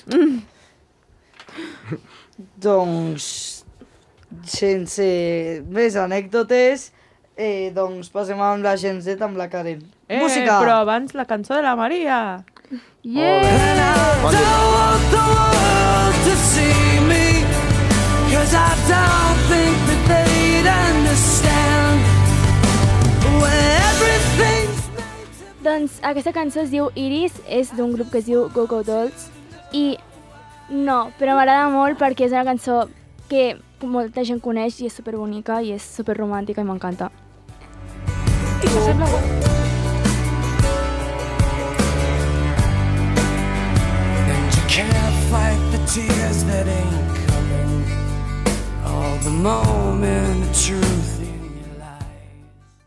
Doncs, sense més anècdotes, eh, doncs passem amb la Gen Z amb la Karen. Eh, Música! però abans la cançó de la Maria. Yeah! Quan to see me, 'cause I don't think that they'd understand when everything's Doncs aquesta cançó es diu Iris, és d'un grup que es diu Go Go Dolls i no, però m'agrada molt perquè és una cançó que molta gent coneix i és superbonica i és superromàntica i m'encanta. I tears that ain't coming, all the moment of truth in your life.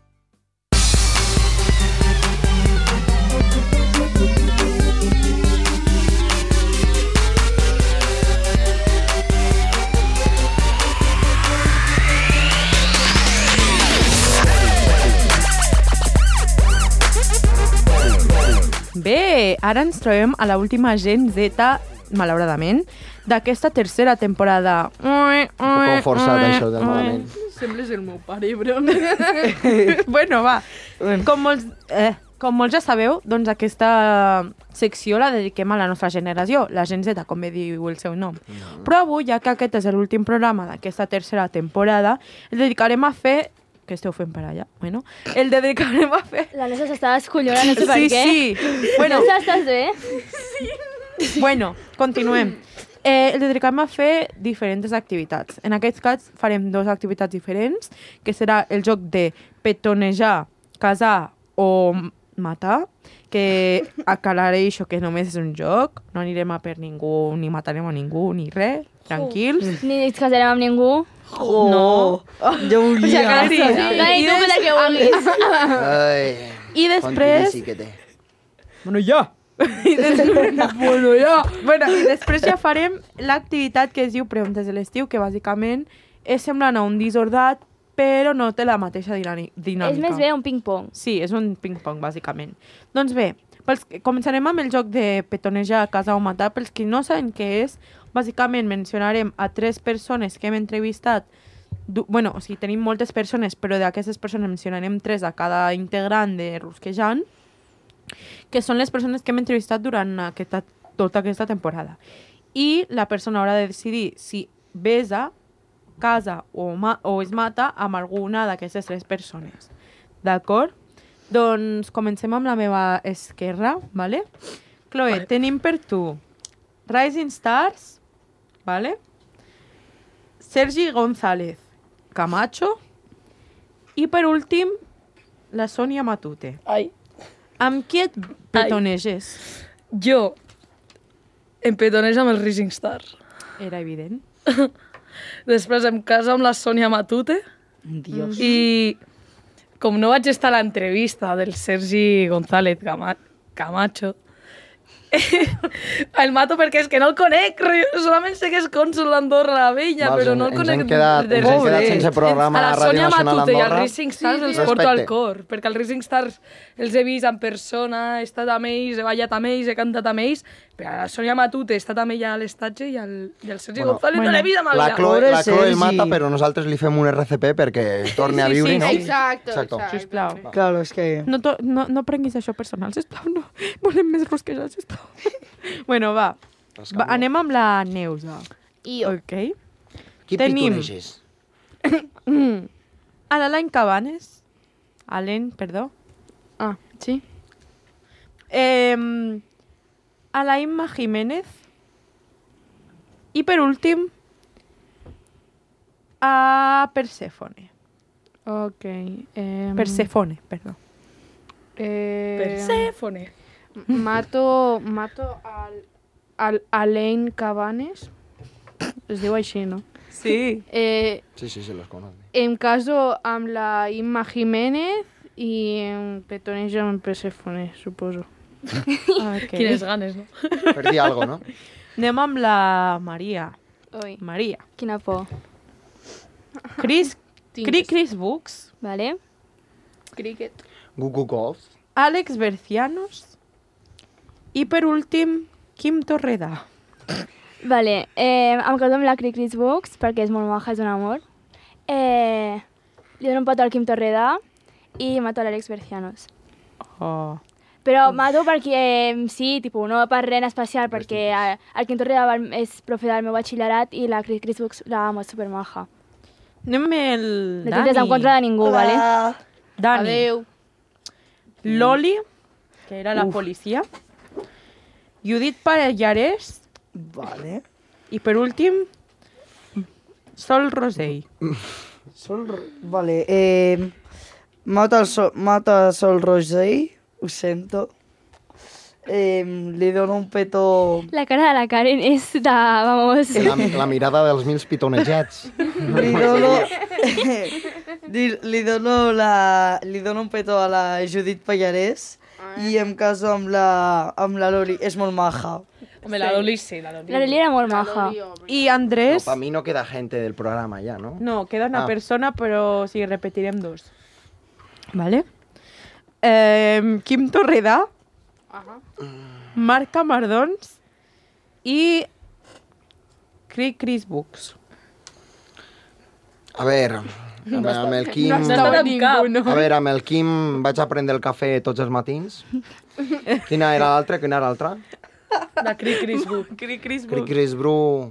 Bé, ara ens trobem a l'última Gen Z, malauradament, d'aquesta tercera temporada. Un poc forçat, això, del malament. Sembles el meu pare, però... Bueno, va. Com molts, eh, com molts ja sabeu, doncs aquesta secció la dediquem a la nostra generació, la Gen Z, com bé diu el seu nom. No. Però avui, ja que aquest és l'últim programa d'aquesta tercera temporada, el dedicarem a fer... Què esteu fent per allà? Bueno, el dedicarem a fer... La Nessa s'està descollonant, no sé per sí, què. Sí, sí. Bueno, Nessa, estàs bé? Sí. Bueno, continuem. Eh, el dedicarem a fer diferents activitats. En aquest cas farem dues activitats diferents, que serà el joc de petonejar, casar o matar, que aclareixo que només és un joc, no anirem a per ningú, ni matarem a ningú, ni res, tranquils. Ni ens casarem amb ningú. Oh, no. Jo volia. O sigui, que sí, sí. Dani, tu la que vulguis. Ai, I després... que té. Bueno, ja. I després... bueno, ja. Bueno, i després ja farem l'activitat que es diu Preguntes de l'estiu, que bàsicament és semblant a un disordat, però no té la mateixa dinàmica. És més bé un ping-pong. Sí, és un ping-pong, bàsicament. Doncs bé, pels, començarem amb el joc de petonejar, casar o matar. Pels que no saben què és, bàsicament mencionarem a tres persones que hem entrevistat. Bueno, o sigui, tenim moltes persones, però d'aquestes persones mencionarem tres a cada integrant de Rusquejant, que són les persones que hem entrevistat durant aquesta, tota aquesta temporada. I la persona haurà de decidir si besa, casa o, ma o es mata amb alguna d'aquestes tres persones. D'acord? Doncs comencem amb la meva esquerra, ¿vale? Chloe, vale. Tenim per tu Rising Stars, ¿vale? Sergi González Camacho i per últim la Sònia Matute. Ai. Amb qui et petoneges? Ai. Jo em petonejo amb els Rising Stars. Era evident. Després em caso amb la Sònia Matute. Dios. I com no vaig estar a l'entrevista del Sergi González Cama Camacho, el mato perquè és que no el conec, solament sé que és cònsol d'Andorra la Vella, Val, però no el ens conec. Hem quedat, ens hem quedat sense programa a la Ràdio Nacional Matute d'Andorra. I al Rising Stars sí, sí. els porto al cor, perquè al Rising Stars els he vist en persona, he estat amb ells, he ballat amb ells, he cantat amb ells, però a la Sònia Matute he estat amb ella a l'estatge i el, i el Sergi bueno, González bueno, no l'he vist amb la vida. Chloe, la Chloe el mata, però nosaltres li fem un R C P perquè torni a viure, sí, sí, no? Sí. Exacto, exacto. Sisplau. Claro, és que... No, to, no, no prenguis això personal, sisplau, no. Volem més rusquejats, sisplau. Bueno, va. va. Anem amb la Neusa. I jo. Ok. Qui Tenim... pitoneges? a l'Alain Cabanes. Alain, perdó. Ah, sí. Eh, a la Imma Jiménez. I per últim, a Perséfone. Ok. Eh, Perséfone, perdó. Eh, Perséfone. Mato, mato al, al Alain Cabanes. Es diu així, no? Sí. Eh, sí, sí, se los conoce. Em caso amb la Imma Jiménez i em petonejo amb Perséfone, suposo. Okay. Quines ganes, no? Per dir alguna cosa, no? Anem amb la Maria. Ui. Maria. Quina por. Chris, Chris, Chris Books. Vale. Cricket. Google Golf. Àlex Bercianos. I per últim, Quim Torreda. Vale, eh, em caso amb la Cris Books perquè és molt maja, és un amor. Eh, li dono un petó al Quim Torreda i mato a l'Àlex Bercianos. Oh. Però mato perquè, eh, sí, tipus, no per res en especial, perquè eh, el Quim Torreda és profe del meu batxillerat i la Cris Books la amo, és supermaja. Anem amb el No Dani. tindràs en contra de ningú, Hola. vale? Dani. Adeu. Loli, que era la Uf. policia. Judit Parellares. Vale. I per últim, Sol Rosell. Sol... Vale, eh... Mata, el Sol, mata Sol Rosell, ho sento. eh, li dono un petó... La cara de la Karen és de... Vamos... La, la mirada dels mil pitonejats. Li dono... li, li, dono la, li dono un petó a la Judit Pallarès i em caso amb la, amb la Loli. És molt maja. Home, la Loli sí, la Loli. La Loli era molt maja. I Andrés... No, para mí no queda gente del programa ya, ¿no? No, queda una Ah. persona, però sí, repetirem dos. Vale? Eh, Quim Torredà, Marc Camardons i Cri Chris Books. A ver, amb, amb el Quim... No està amb cap. no. A veure, amb el Quim vaig a prendre el cafè tots els matins. Quina era l'altra? Quina era l'altra? La Cri Chris Book. Cri Chris Cri Books. Chris Bru...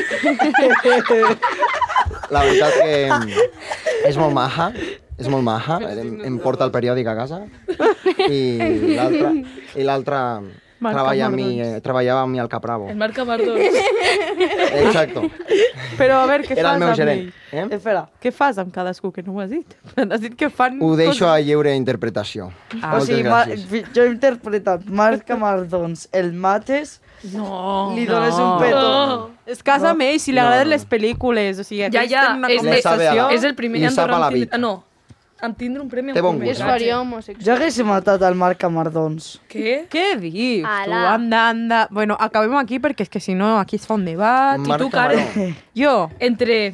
La veritat que és molt maja, és molt maja, em, em porta el periòdic a casa. I l'altra i l'altra Marc treballa amb mi, Camardons. eh, treballava amb mi al Capravo. El Marc Camardons. Exacto. Però a veure, què Era fas el meu amb gerent. ell? Eh? Espera. Què fas amb cadascú, que no ho has dit? Has dit que fan... Ho deixo coses- a lliure interpretació. Ah. O Moltes sigui, ma, gràcies. jo he interpretat Marc Camardons, el mates, No. li dones un petó. Es casa amb ell, si li No, agraden no. les pel·lícules. O sigui, Ja, aquells ja, tenen una és, conversació... és, és el primer I andorrà sap a la en tindre... vida. Ah, no, en tindre un premi Té en bon curtmetratge. gust. faria homosexual. Jo hagués matat el Marc Camardons. Què? Què dius? Tu, Ala. anda, anda... Bueno, acabem aquí perquè és que si no aquí es fa un debat. Marc tu, Karen? Camarón. Jo, Entre...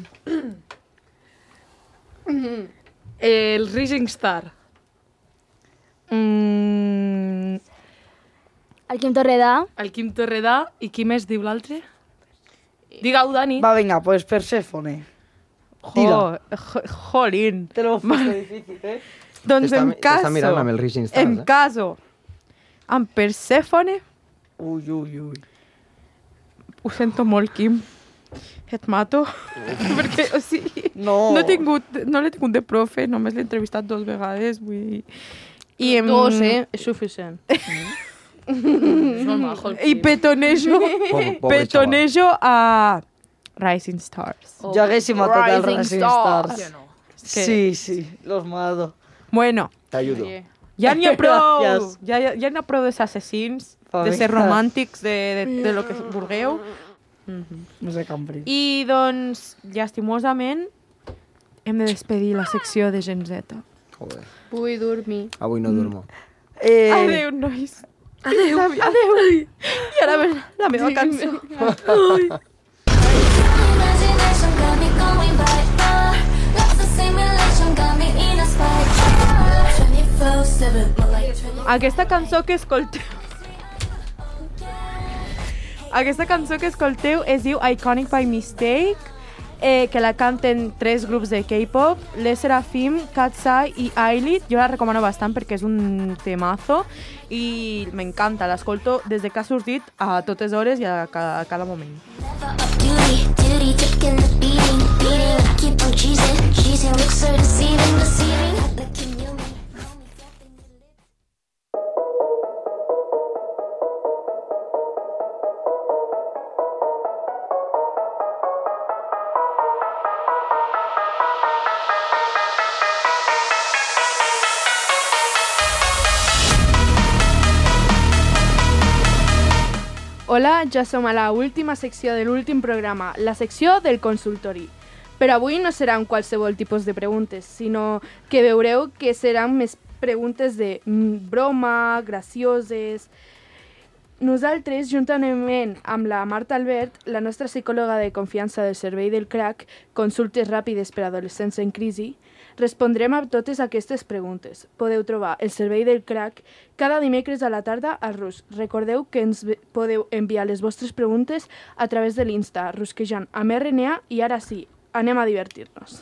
el Rising Star. mm, El Quim Torredà. El Quim Torredà. I qui més diu l'altre? Digue-ho, Dani. Va, vinga, pues Perséfone. jo, Tira. jo, jolín. Te lo poso difícil, eh? Doncs T'està- em caso... t'està mirant amb el Rising Stars, Em eh? caso amb Persèfone. Ui, ui, ui. Ho sento molt, Quim. Et mato. Perquè, o sigui... No. No, he tingut, no l'he tingut de profe, només l'he entrevistat dos vegades, vull dir... I em... Dos, eh? És suficient. És molt majo, el I Quim. petonejo, Pobre- pobre petonejo a Rising Stars. Jo hagués matat el Rising Rising Stars. Stars. Jo no. Sí, sí, los mato. Bueno, T'ajudo. ja n'hi ha prou, Gràcies. ja, ja, ja n'hi ha prou de ser assassins, Pa de ser vinga. romàntics, de, de, de lo que vulgueu. No sé Cambri. I doncs, llastimosament, hem de despedir la secció de Gen Z. Joder, Vull dormir. avui no durmo. Eh, Adéu, nois. Adéu. Adéu. I ara ve la meva cançó. Imagination got me going right now. Lots of simulation got me in a spot. twenty-four seven, more like twenty-four. Aquesta cançó que escolteu... Aquesta cançó que escolteu es diu Iconic by Mistake, eh, que la canten tres grups de K-pop, Les Serafim, Katsai i Ailit. Jo la recomano bastant perquè és un temazo i m'encanta, l'escolto des de que ha sortit a totes hores i a cada, a cada moment. Duty, duty, taking the beating, beating. Keep on cheesing, cheesing. Looks so deceiving, deceiving. Like you knew me. Hola, ja som a la última secció de l'últim programa, la secció del consultori. Però avui no seran qualsevol tipus de preguntes, sinó que veureu que seran més preguntes de mm, broma, gracioses. Nosaltres, juntament amb la Marta Albert, la nostra psicòloga de confiança del servei del crack, consultes ràpides per a adolescents en crisi, respondrem a totes aquestes preguntes. Podeu trobar el servei del crack cada dimecres a la tarda a Rus. Recordeu que ens ve- podeu enviar les vostres preguntes a través de l'Insta, rusquejant amb R N A, i ara sí, anem a divertir-nos.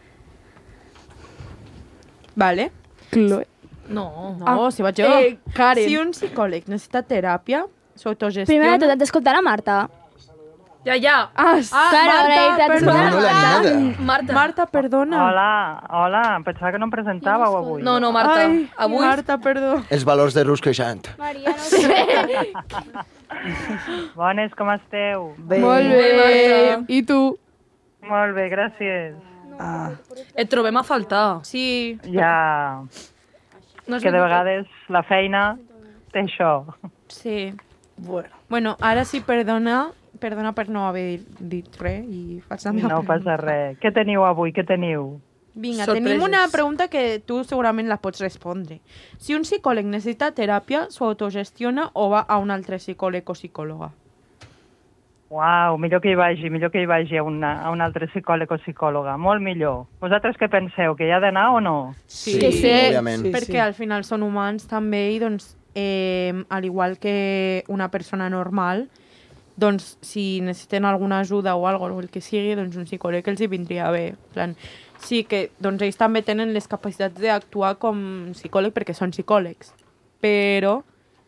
Vale? Chloe. No. No, Ah, si vaig jo. eh, Karen. Si un psicòleg necessita teràpia, s'autogestiona... Primer de tot, has d'escoltar la Marta. Ja, ja. Ah, claro, ahora ahí te has perdona. No, no la nada. Marta. Marta, perdona. Hola, hola, em pensava que no em presentàveu avui. No, no, Marta. Ai, Avui... Marta, perdó. Els valors de rusquejant. Maria, no sé. Bones, com esteu? Bé. Molt bé, Marta. I tu? Molt bé, gràcies. Ah, Et trobem a faltar. Sí. Ja, No és que de veritat. vegades la feina té això. Sí. Bueno. Bueno, ara sí, perdona, perdona per no haver dit res i faig la meva No pregunta. passa res. Què teniu avui? Què teniu? Vinga, Sorpreses. tenim una pregunta que tu segurament la pots respondre. Si un psicòleg necessita teràpia, s'ho autogestiona o va a un altre psicòleg o psicòloga? Uau, millor que hi vagi, millor que hi vagi a, una, a un altre psicòleg o psicòloga. Molt millor. Vosaltres què penseu? Que hi ha d'anar o no? Sí, Sí, sí, òbviament. Perquè Sí, sí. al final són humans també i doncs, eh, al igual que una persona normal, doncs si necessiten alguna ajuda o alguna cosa, el que sigui, doncs un psicòleg els hi vindria bé. En plan, sí que doncs ells també tenen les capacitats d'actuar com psicòleg perquè són psicòlegs, però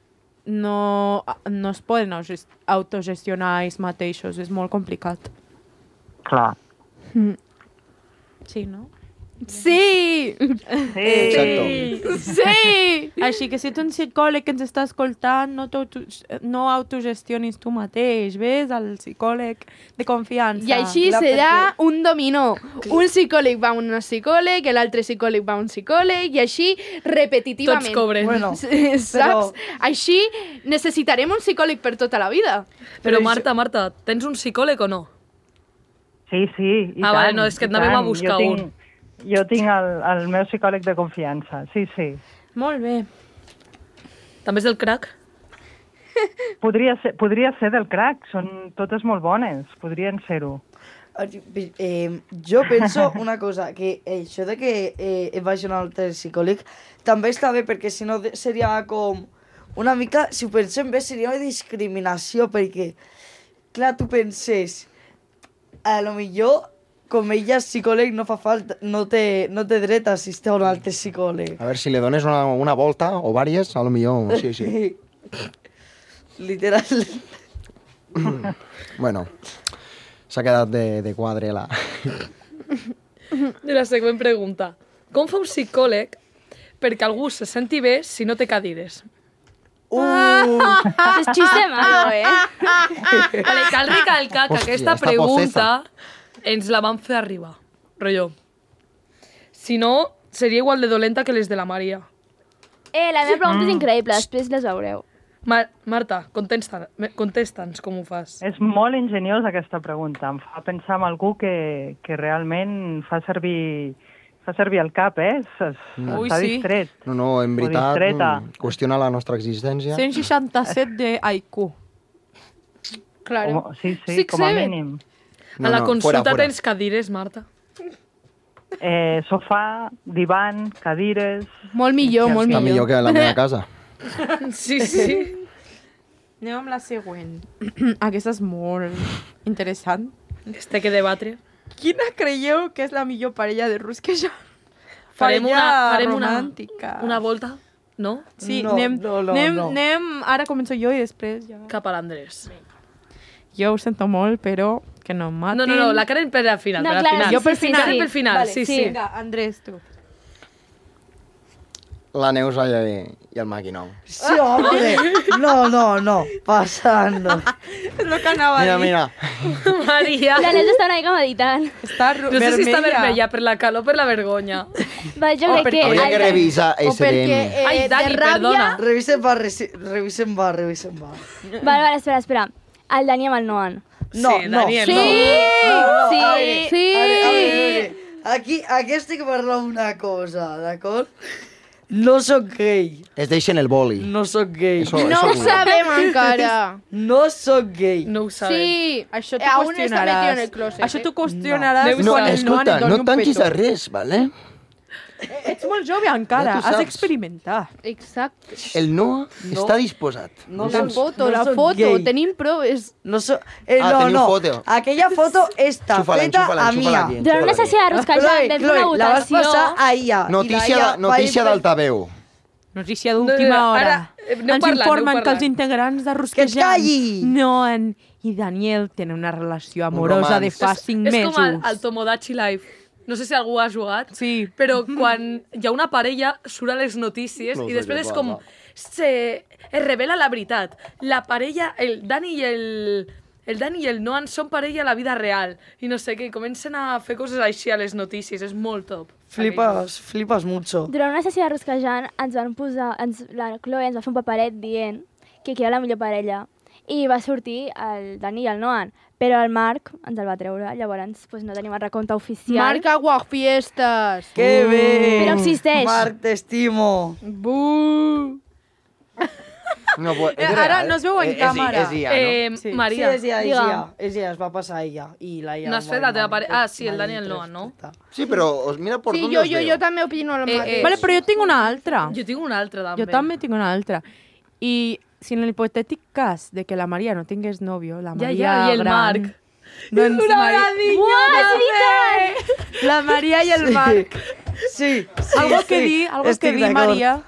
no, no es poden autoges- autogestionar ells mateixos, és molt complicat. Clar. Mm. Sí, no? Sí! Sí. Exacto. Sí! Així que si ets un psicòleg que ens està escoltant, no, t'auto- no autogestionis tu mateix, ves al psicòleg de confiança. I així Clar, serà un dominó. Un psicòleg va a un psicòleg, l'altre psicòleg va a un psicòleg, i així repetitivament. Tots cobren. Bueno, Saps? però- Així necessitarem un psicòleg per tota la vida. Però Però Marta, Marta, tens un psicòleg o no? Sí, sí, i Ah, tant, vale, no, és que i anàvem a tant. buscar jo tinc, un. Jo tinc el, el meu psicòleg de confiança, sí, sí. Molt bé. També és del crack? Podria ser, podria ser del crack, són totes molt bones, podrien ser-ho. Eh, jo penso una cosa, que això de que eh, vagi a un altre psicòleg també està bé, perquè si no de- seria com una mica, si ho pensem bé, seria una discriminació, perquè, clar, tu penses, a lo millor, com ella és psicòleg, no fa falta, no té, no té dret a assistir a un altre psicòleg. A veure, si li dones una, una volta o vàries, a lo millor, sí, sí. Literal. Bueno, s'ha quedat de, de quadre la... I la següent pregunta. Com fa un psicòleg perquè algú se senti bé si no té cadires? Uh! És xiste malo, eh? Vale, cal recalcar que Hòstia, aquesta està pregunta ens la van fer arribar. Rollo. Si no, seria igual de dolenta que les de la Maria. Eh, la meva pregunta és increïble, després les veureu. Mar Marta, contesta- contesta'ns com ho fas. És molt enginyosa aquesta pregunta, em fa pensar en algú que, que realment fa servir, fa servir el cap, eh? Es, Mm. Ui, està sí. distret. No, no, en O veritat, distreta. mm, qüestiona la nostra existència. cent seixanta-set de I Q. Claro. Com, sí, sí, Six, com a seven. mínim. No, a la no, consulta fora, fora. tens cadires, Marta. Eh, sofà, divan, cadires... Molt millor, molt Està millor millor. que la meva casa. Sí, sí. Anem amb la següent. Aquesta és molt interessant. Este que debatre. Quina creieu que és la millor parella de Rusqueja? Farem una, farem una, romàntica. una volta, no? Sí, No, anem, no, no, anem, no. anem, ara començo jo i després ja... Cap a l'Andrés. Jo ho sento molt, però que no em matin. No, no, no, la Karen per al final. No, per al clar, final. sí, Jo per sí, final. sí. Per final, Vale, sí, sí. sí. Vinga, Andrés, tu. La Neus i, i el Maquinou. Sí, hombre. No, no, no. Pasando. És el que anava Mira, a dir. mira. Maria. La Neus està una mica meditant. Està No sé si està vermella per la calor o per la vergonya. Va, jo Oh, crec que... Hauria que revisar O perquè, S D M. eh, Ai, Dani, de ràbia... perdona. Revisen va, resi- revisen va, revisen va. Vale, vale, espera, espera. El Dani amb el Noan. No, Sí, no. Daniel, Sí! No, no, Sí, a veure, sí. a veure, a veure, a veure. Aquí, aquí estic parlant una cosa, d'acord? No sóc gay. Es deixen el boli. No sóc gay. Eso, No eso ho vull. sabem encara. No sóc gay. No ho sabem. Sí, Això t'ho aún està metido en qüestionaràs. el closet. Això t'ho eh? qüestionaràs No. No, quan el escolta, et doni no un tanquis petó. a res, vale? Ets molt jove encara, Ja tu has saps. d'experimentar. Exacte. El Noah No. està disposat. No La soc- foto, no la soc foto, gay. tenim proves. No soc... Eh, Ah, no, teniu no. foto. Aquella foto està Enxúfala, feta enxúfala, a enxúfala mia. aquí. Durant una sessió de rosquejant Chloe, vam fer una Chloe, la vas votació. passar a ella. Notícia, I la de, notícia va- d'altaveu. Notícia d'última No, hora. ara, eh, aneu Ens parlant, informen aneu que els parlant. integrants de Que et Rusquejant, calli! Noan i Daniel tenen una relació amorosa de romans. fa És, cinc és mesos. com el, el Tomodachi Life. No sé si algú ha jugat, Sí. però quan hi ha una parella surt a les notícies No i sé després què és com... passa. Se, es revela la veritat. La parella, el Dani i el... El Dani i el Noan són parella a la vida real. I no sé què, i comencen a fer coses així a les notícies. És molt top. Flipes, flipes mucho. Durant una sessió de rosquejant ens van posar... Ens, la Chloe ens va fer un paperet dient que qui era la millor parella. I va sortir el Dani i el Noan, però el Marc ens el va treure, llavors pues, no tenim el recompte oficial. Marc Aguafiestas. Que bé! Però existeix. Marc, t'estimo. Buh! No, pues, Eh, ara no es veu en és, càmera. És, és IA, Eh, no? Sí, Maria, sí, és ja, és digue'm. ja, és ja, es va passar ella. I la no has fet la teva parella... Ah, sí, el Dani i el Noan, no? Sí, però os mira por Sí, dónde jo, os jo, veo. jo també opino el Eh, mateix. eh. Vale, però jo tinc una altra. Jo tinc una altra, també. Jo també tinc una altra. I si en l'hipotètic cas de que la Maria no tingués nòvio, la Ja, Maria ja, i el gran... Marc. Doncs Una Maria... bradilla, Uau, és també! veritat! La Maria i el Marc. Sí, sí, Algo sí. que dir, algo Estic que dir, d'acord. Maria.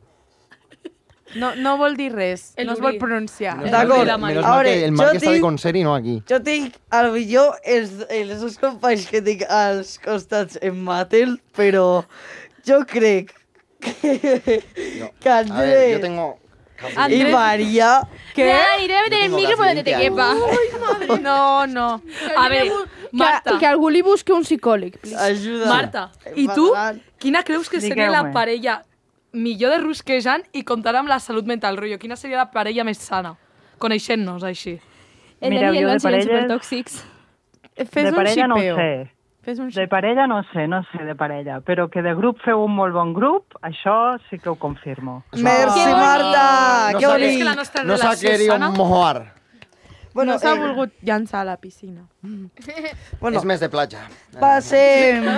No, no vol dir res, El no es Uri. vol pronunciar. Menos D'acord. mal que- la Maria. menos mal Ara, que el Marc jo està de tinc- concert i no aquí. Jo tinc, al millor, els, els dos companys que tinc als costats em maten, però jo crec que, No. que A ver, yo Andrés tengo... i Andrés- Maria... ¿Qué? Dani, debe meter el tengo micro por donde te casi quepa. No, no. A veure, Marta, Que, que algú li busqui un psicòleg, please. Ajuda. Marta, i tu, M'agrada. quina creus que seria Digueu-me. la parella millor de rusquejant i comptant amb la salut mental, rotllo? Quina seria la parella més sana? Coneixent-nos, així. El Mireu, Dani i el jo Noan de serien parelles- supertòxics. Fes de un parella no ho xipeo. sé. Fes un De xipeo. parella no sé, no sé de parella. Però que de grup feu un molt bon grup, això sí que ho confirmo. Merci, Que bonic. Marta! No que sabe- És que la bonic! nostra No s'ha relació querido sana... mojar. Bueno, No s'ha eh, volgut llançar a la piscina. bueno, És més de platja. passem...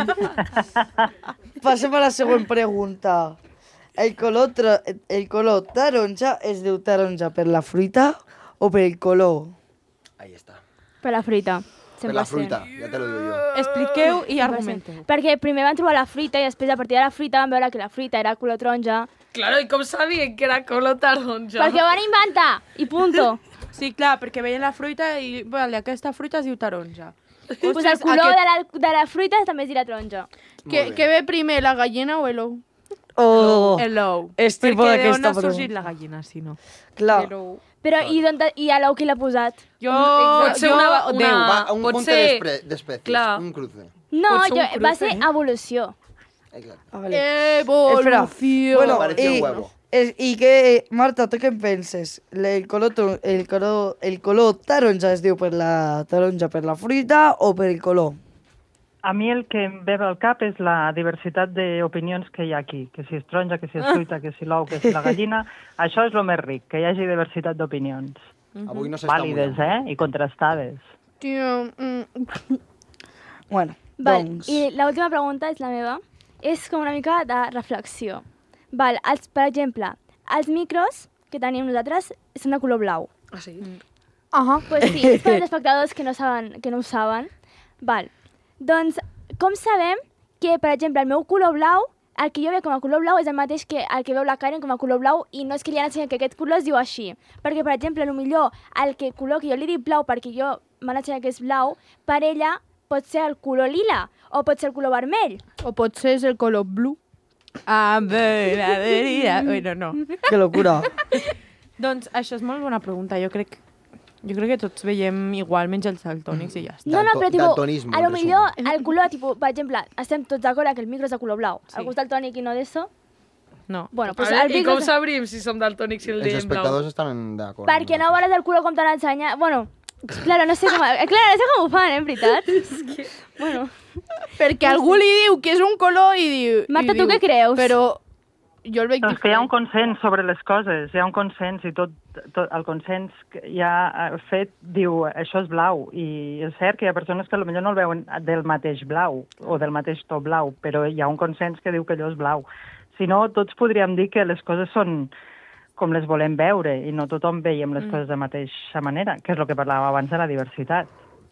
passem a la següent pregunta. El color, tra- el color taronja es diu taronja per la fruita o per el color? Ahí está. Per la fruita. Per la cent per cent. fruita, ja te lo digo yo. Expliqueu i cent per cent. argumenteu. Perquè primer van trobar la fruita i després a partir de la fruita van veure que la fruita era color taronja. Claro, i com sabien que era color taronja? Perquè ho van inventar! I punto. Sí, clar, perquè veien la fruita i vale, aquesta fruita es diu taronja. Pues el color de la, de la fruita també es dirà taronja. Que, que ve primer, la gallina o el ou? Oh, Hello. és tipus Perquè d'on d'aquesta ha sorgit pregunta. la gallina, si no? Clar. Hello. Però i, d'on, i a l'ou qui l'ha posat? Jo, Pot ser jo, una- una- Déu. Va, un pot punte ser- d'espre- d'especies, Clar. un cruce. No, Pot ser un jo, va cruce, ser eh? evolució. Exacte. Ah, vale. Evolució. Bueno, Parecía un i, huevo. es, i que, Marta, tu què en penses? El color, tro- el, color, el color taronja es diu per la taronja per la fruita o per el color? A mi el que em ve al cap és la diversitat d'opinions que hi ha aquí. Que si és taronja, que si és fruita, que si l'ou, que si la gallina. Això és el més ric, que hi hagi diversitat d'opinions. Avui no s'està Vàlides, mullant. eh? I contrastades. Tio, mm, Bueno, Val, doncs... i l'última pregunta és la meva. És com una mica de reflexió. Val, els, per exemple, els micros que tenim nosaltres són de color blau. Ah, sí? Ahà. Pues sí, és per als espectadors que no, saben, que no ho saben. Val. Doncs, com sabem que, per exemple, el meu color blau, el que jo veig com a color blau és el mateix que el que veu la Karen com a color blau i no és que li han ensenyat que aquest color es diu així. Perquè, per exemple, potser el que color que jo li dic blau perquè jo m'han ensenyat que és blau, per ella pot ser el color lila o pot ser el color vermell. O potser és el color blue. A veure, a veure... Bueno, no. Que locura. Doncs això és molt bona pregunta. Jo crec, jo crec que tots veiem igual, menys els daltònics i ja està. No, no, però tipo, daltonismo, a lo en millor el color, tipo, per exemple, estem tots d'acord que el micro és de color blau. Sí. Algú és daltònic i no d'això? No. Bueno, A pues veure, el I micro com és... sabríem si som daltònics si el Els diem blau? espectadors estan d'acord. Perquè no veuràs el color com t'han ensenyat. Bueno, claro, no sé com, claro, no sé com ho fan, eh, en veritat. Bueno, Perquè algú li diu que és un color i diu... Marta, i tu diu, què creus? Però jo el veig Doncs que hi ha un diferent. consens sobre les coses, hi ha un consens i tot, tot el consens que ja ha fet diu això és blau i és cert que hi ha persones que potser no el veuen del mateix blau o del mateix to blau, però hi ha un consens que diu que allò és blau. Si no, tots podríem dir que les coses són com les volem veure i no tothom veiem les mm. coses de la mateixa manera, que és el que parlàvem abans de la diversitat.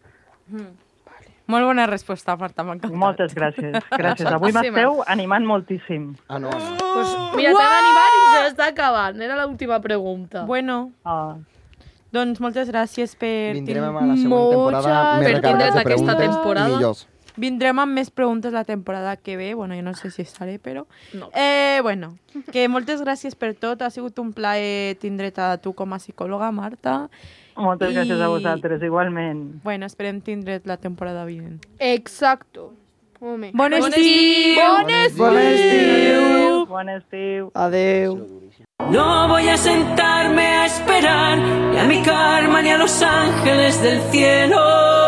Mm. Vale. Molt bona resposta, Marta, m'ha encantat. Moltes gràcies. Gràcies. Avui m'esteu animant moltíssim. Ah, no, no. Pues mira, t'hem animat i se està acabant. Era l'última pregunta. Bueno, Ah. doncs moltes gràcies per... Vindrem a la següent temporada més Per recarregats tindre't de aquesta preguntes temporada. i millors. Vindrem amb més preguntes la temporada que ve. Bueno, jo no sé si estaré, però... No. Eh, bueno, que moltes gràcies per tot. Ha sigut un plaer tindre't a tu com a psicòloga, Marta. Moltes I- gràcies a vosaltres, igualment. Bueno, esperem tindre't la temporada vinent. Exacto. Home. Bon Bon estiu! estiu! Bon estiu! Bon estiu! Bon estiu. Adeu. No voy a sentarme a esperar ni a mi karma ni a los ángeles del cielo.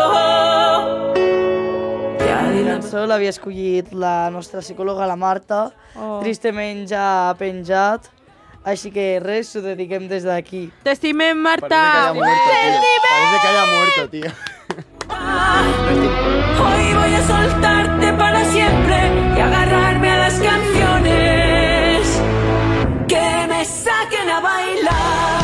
La cançó l'havia escollit la nostra psicòloga, la Marta. Oh. Tristament ja ha penjat. Així que res, ho dediquem des d'aquí. T'estimem, Marta! Parece que haya muerto, tío. Hoy voy a soltarte para siempre y agarrarme a las canciones que me saquen a bailar.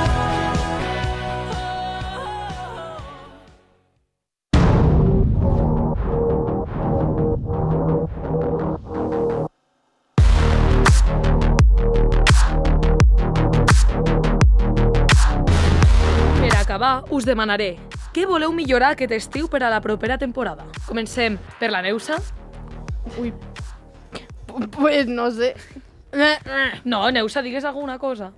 Per acabar, us demanaré què voleu millorar aquest estiu per a la propera temporada. Comencem per la Neusa. Ui, pues no sé. No, Neusa, digues alguna cosa.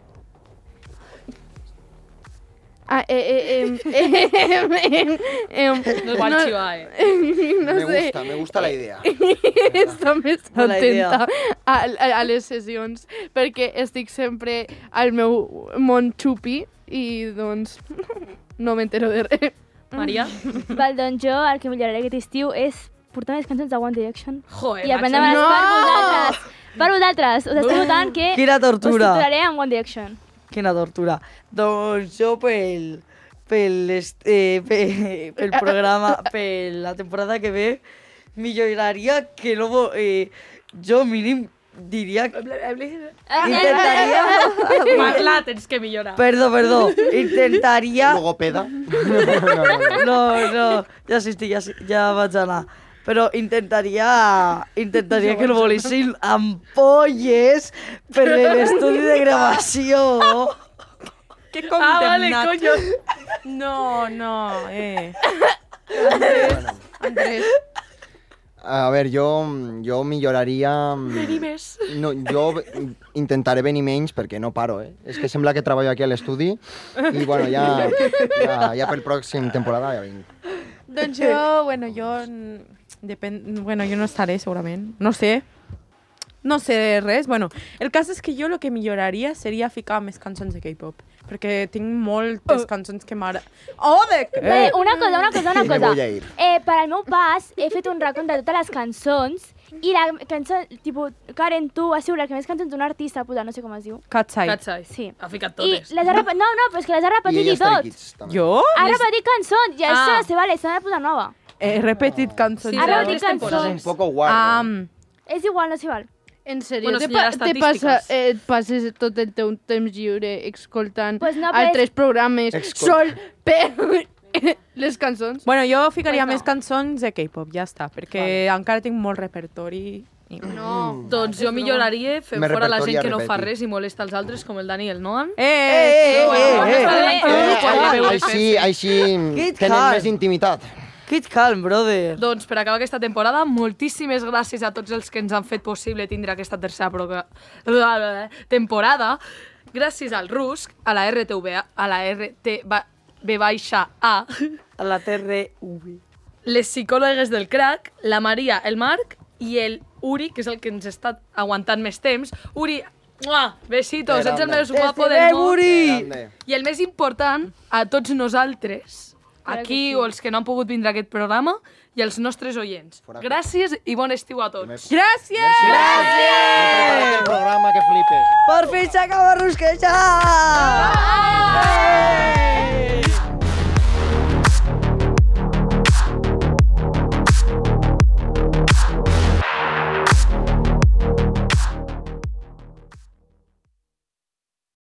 Ah, eh, eh, eh, eh, eh, eh, No és guay xivar, eh? No Me sé. gusta, me gusta la idea. Està més Bona idea. atenta a, a, a les sessions perquè estic sempre al meu món xupi i doncs no m'entero de res. Maria? Val, doncs jo el que milloraré aquest estiu és portar més cançons de One Direction. Joder, I aprendre macho. no! per vosaltres. Per vosaltres. Us estic votant que Quina tortura. us tutoraré amb One Direction. Quina tortura. Doncs jo pel, pel, est- eh, pel, pel programa, per la temporada que ve, milloraria que no... vo- Eh, jo mínim diria... Intentaria... Parla, tens que millorar. Perdó, perdó. Intentaria... Logopeda. No, no, ja sí, estic, ja, sí, ja vaig anar. Però intentaria, intentaria que no volessin ampolles per l'estudi de gravació. Que Ah, vale, condemnat. coño. No, no, eh. Andrés, Andrés. A ver, jo, jo milloraria... Venir més. No, jo intentaré venir menys perquè no paro, eh? És que sembla que treballo aquí a l'estudi i, bueno, ja, ja, ja pel pròxim temporada ja vinc. Doncs jo, bueno, jo... mm, Depèn... Bueno, jo no estaré, segurament. No sé. No sé res. Bueno, el cas és que jo el que milloraria seria ficar més cançons de K-pop. Perquè tinc moltes cançons que m'agraden. Oh, de què? Bé, una cosa, una cosa, una Me cosa. voy a ir. Eh, per al meu pas he fet un recompte de totes les cançons i la cançó, tipus, Karen, tu has sigut la que més cançons d'un artista, puta, no sé com es diu. Katsai. Katsai. Sí. Ha ficat I totes. les ha repetit... No, no, però és que les ha I repetit ella i, Stray tot. Kids, també. Jo? Ha repetit cançons i Ah. això se vale, s'ha de posar nova. He repetit cançons. Sí, Ha la repetit tres temporades. Un cançons. poco guarro. Um, És igual, no s'hi val. En sèrio, Bueno, te, senyora pa te passa, estadístiques. eh, et passes tot el teu temps lliure escoltant Pues no, però altres programes Escolta. sol per les cançons? bueno, jo ficaria Pues no. més cançons de K-pop, ja està, perquè encara tinc molt repertori. I... No. Doncs jo milloraria fent Més fora la repertori gent a que no fa repetir. res i molesta els altres, com el Daniel, no? Ann? Eh, Eh, eh, eh, eh, eh, eh, Així, així Kit tenen Kat. més intimitat. Keep calm, brother. Doncs per acabar aquesta temporada, moltíssimes gràcies a tots els que ens han fet possible tindre aquesta tercera proga... temporada. Gràcies al Rusk, a la R T V A, a la R T B baixa A, A la T R V. les psicòlogues del crack, la Maria, el Marc i el Uri, que és el que ens està aguantant més temps. Uri, mua, besitos, ets el Grande. més guapo Desde del món. Uri! Grande. I el més important, a tots nosaltres, Claro aquí que sí. o els que no han pogut vindre a aquest programa, i els nostres oients. Fora Gràcies i bon estiu a tots. Gràcies! Gràcies! He preparat el programa que flipes. Per fi s'acaba Rusquejar!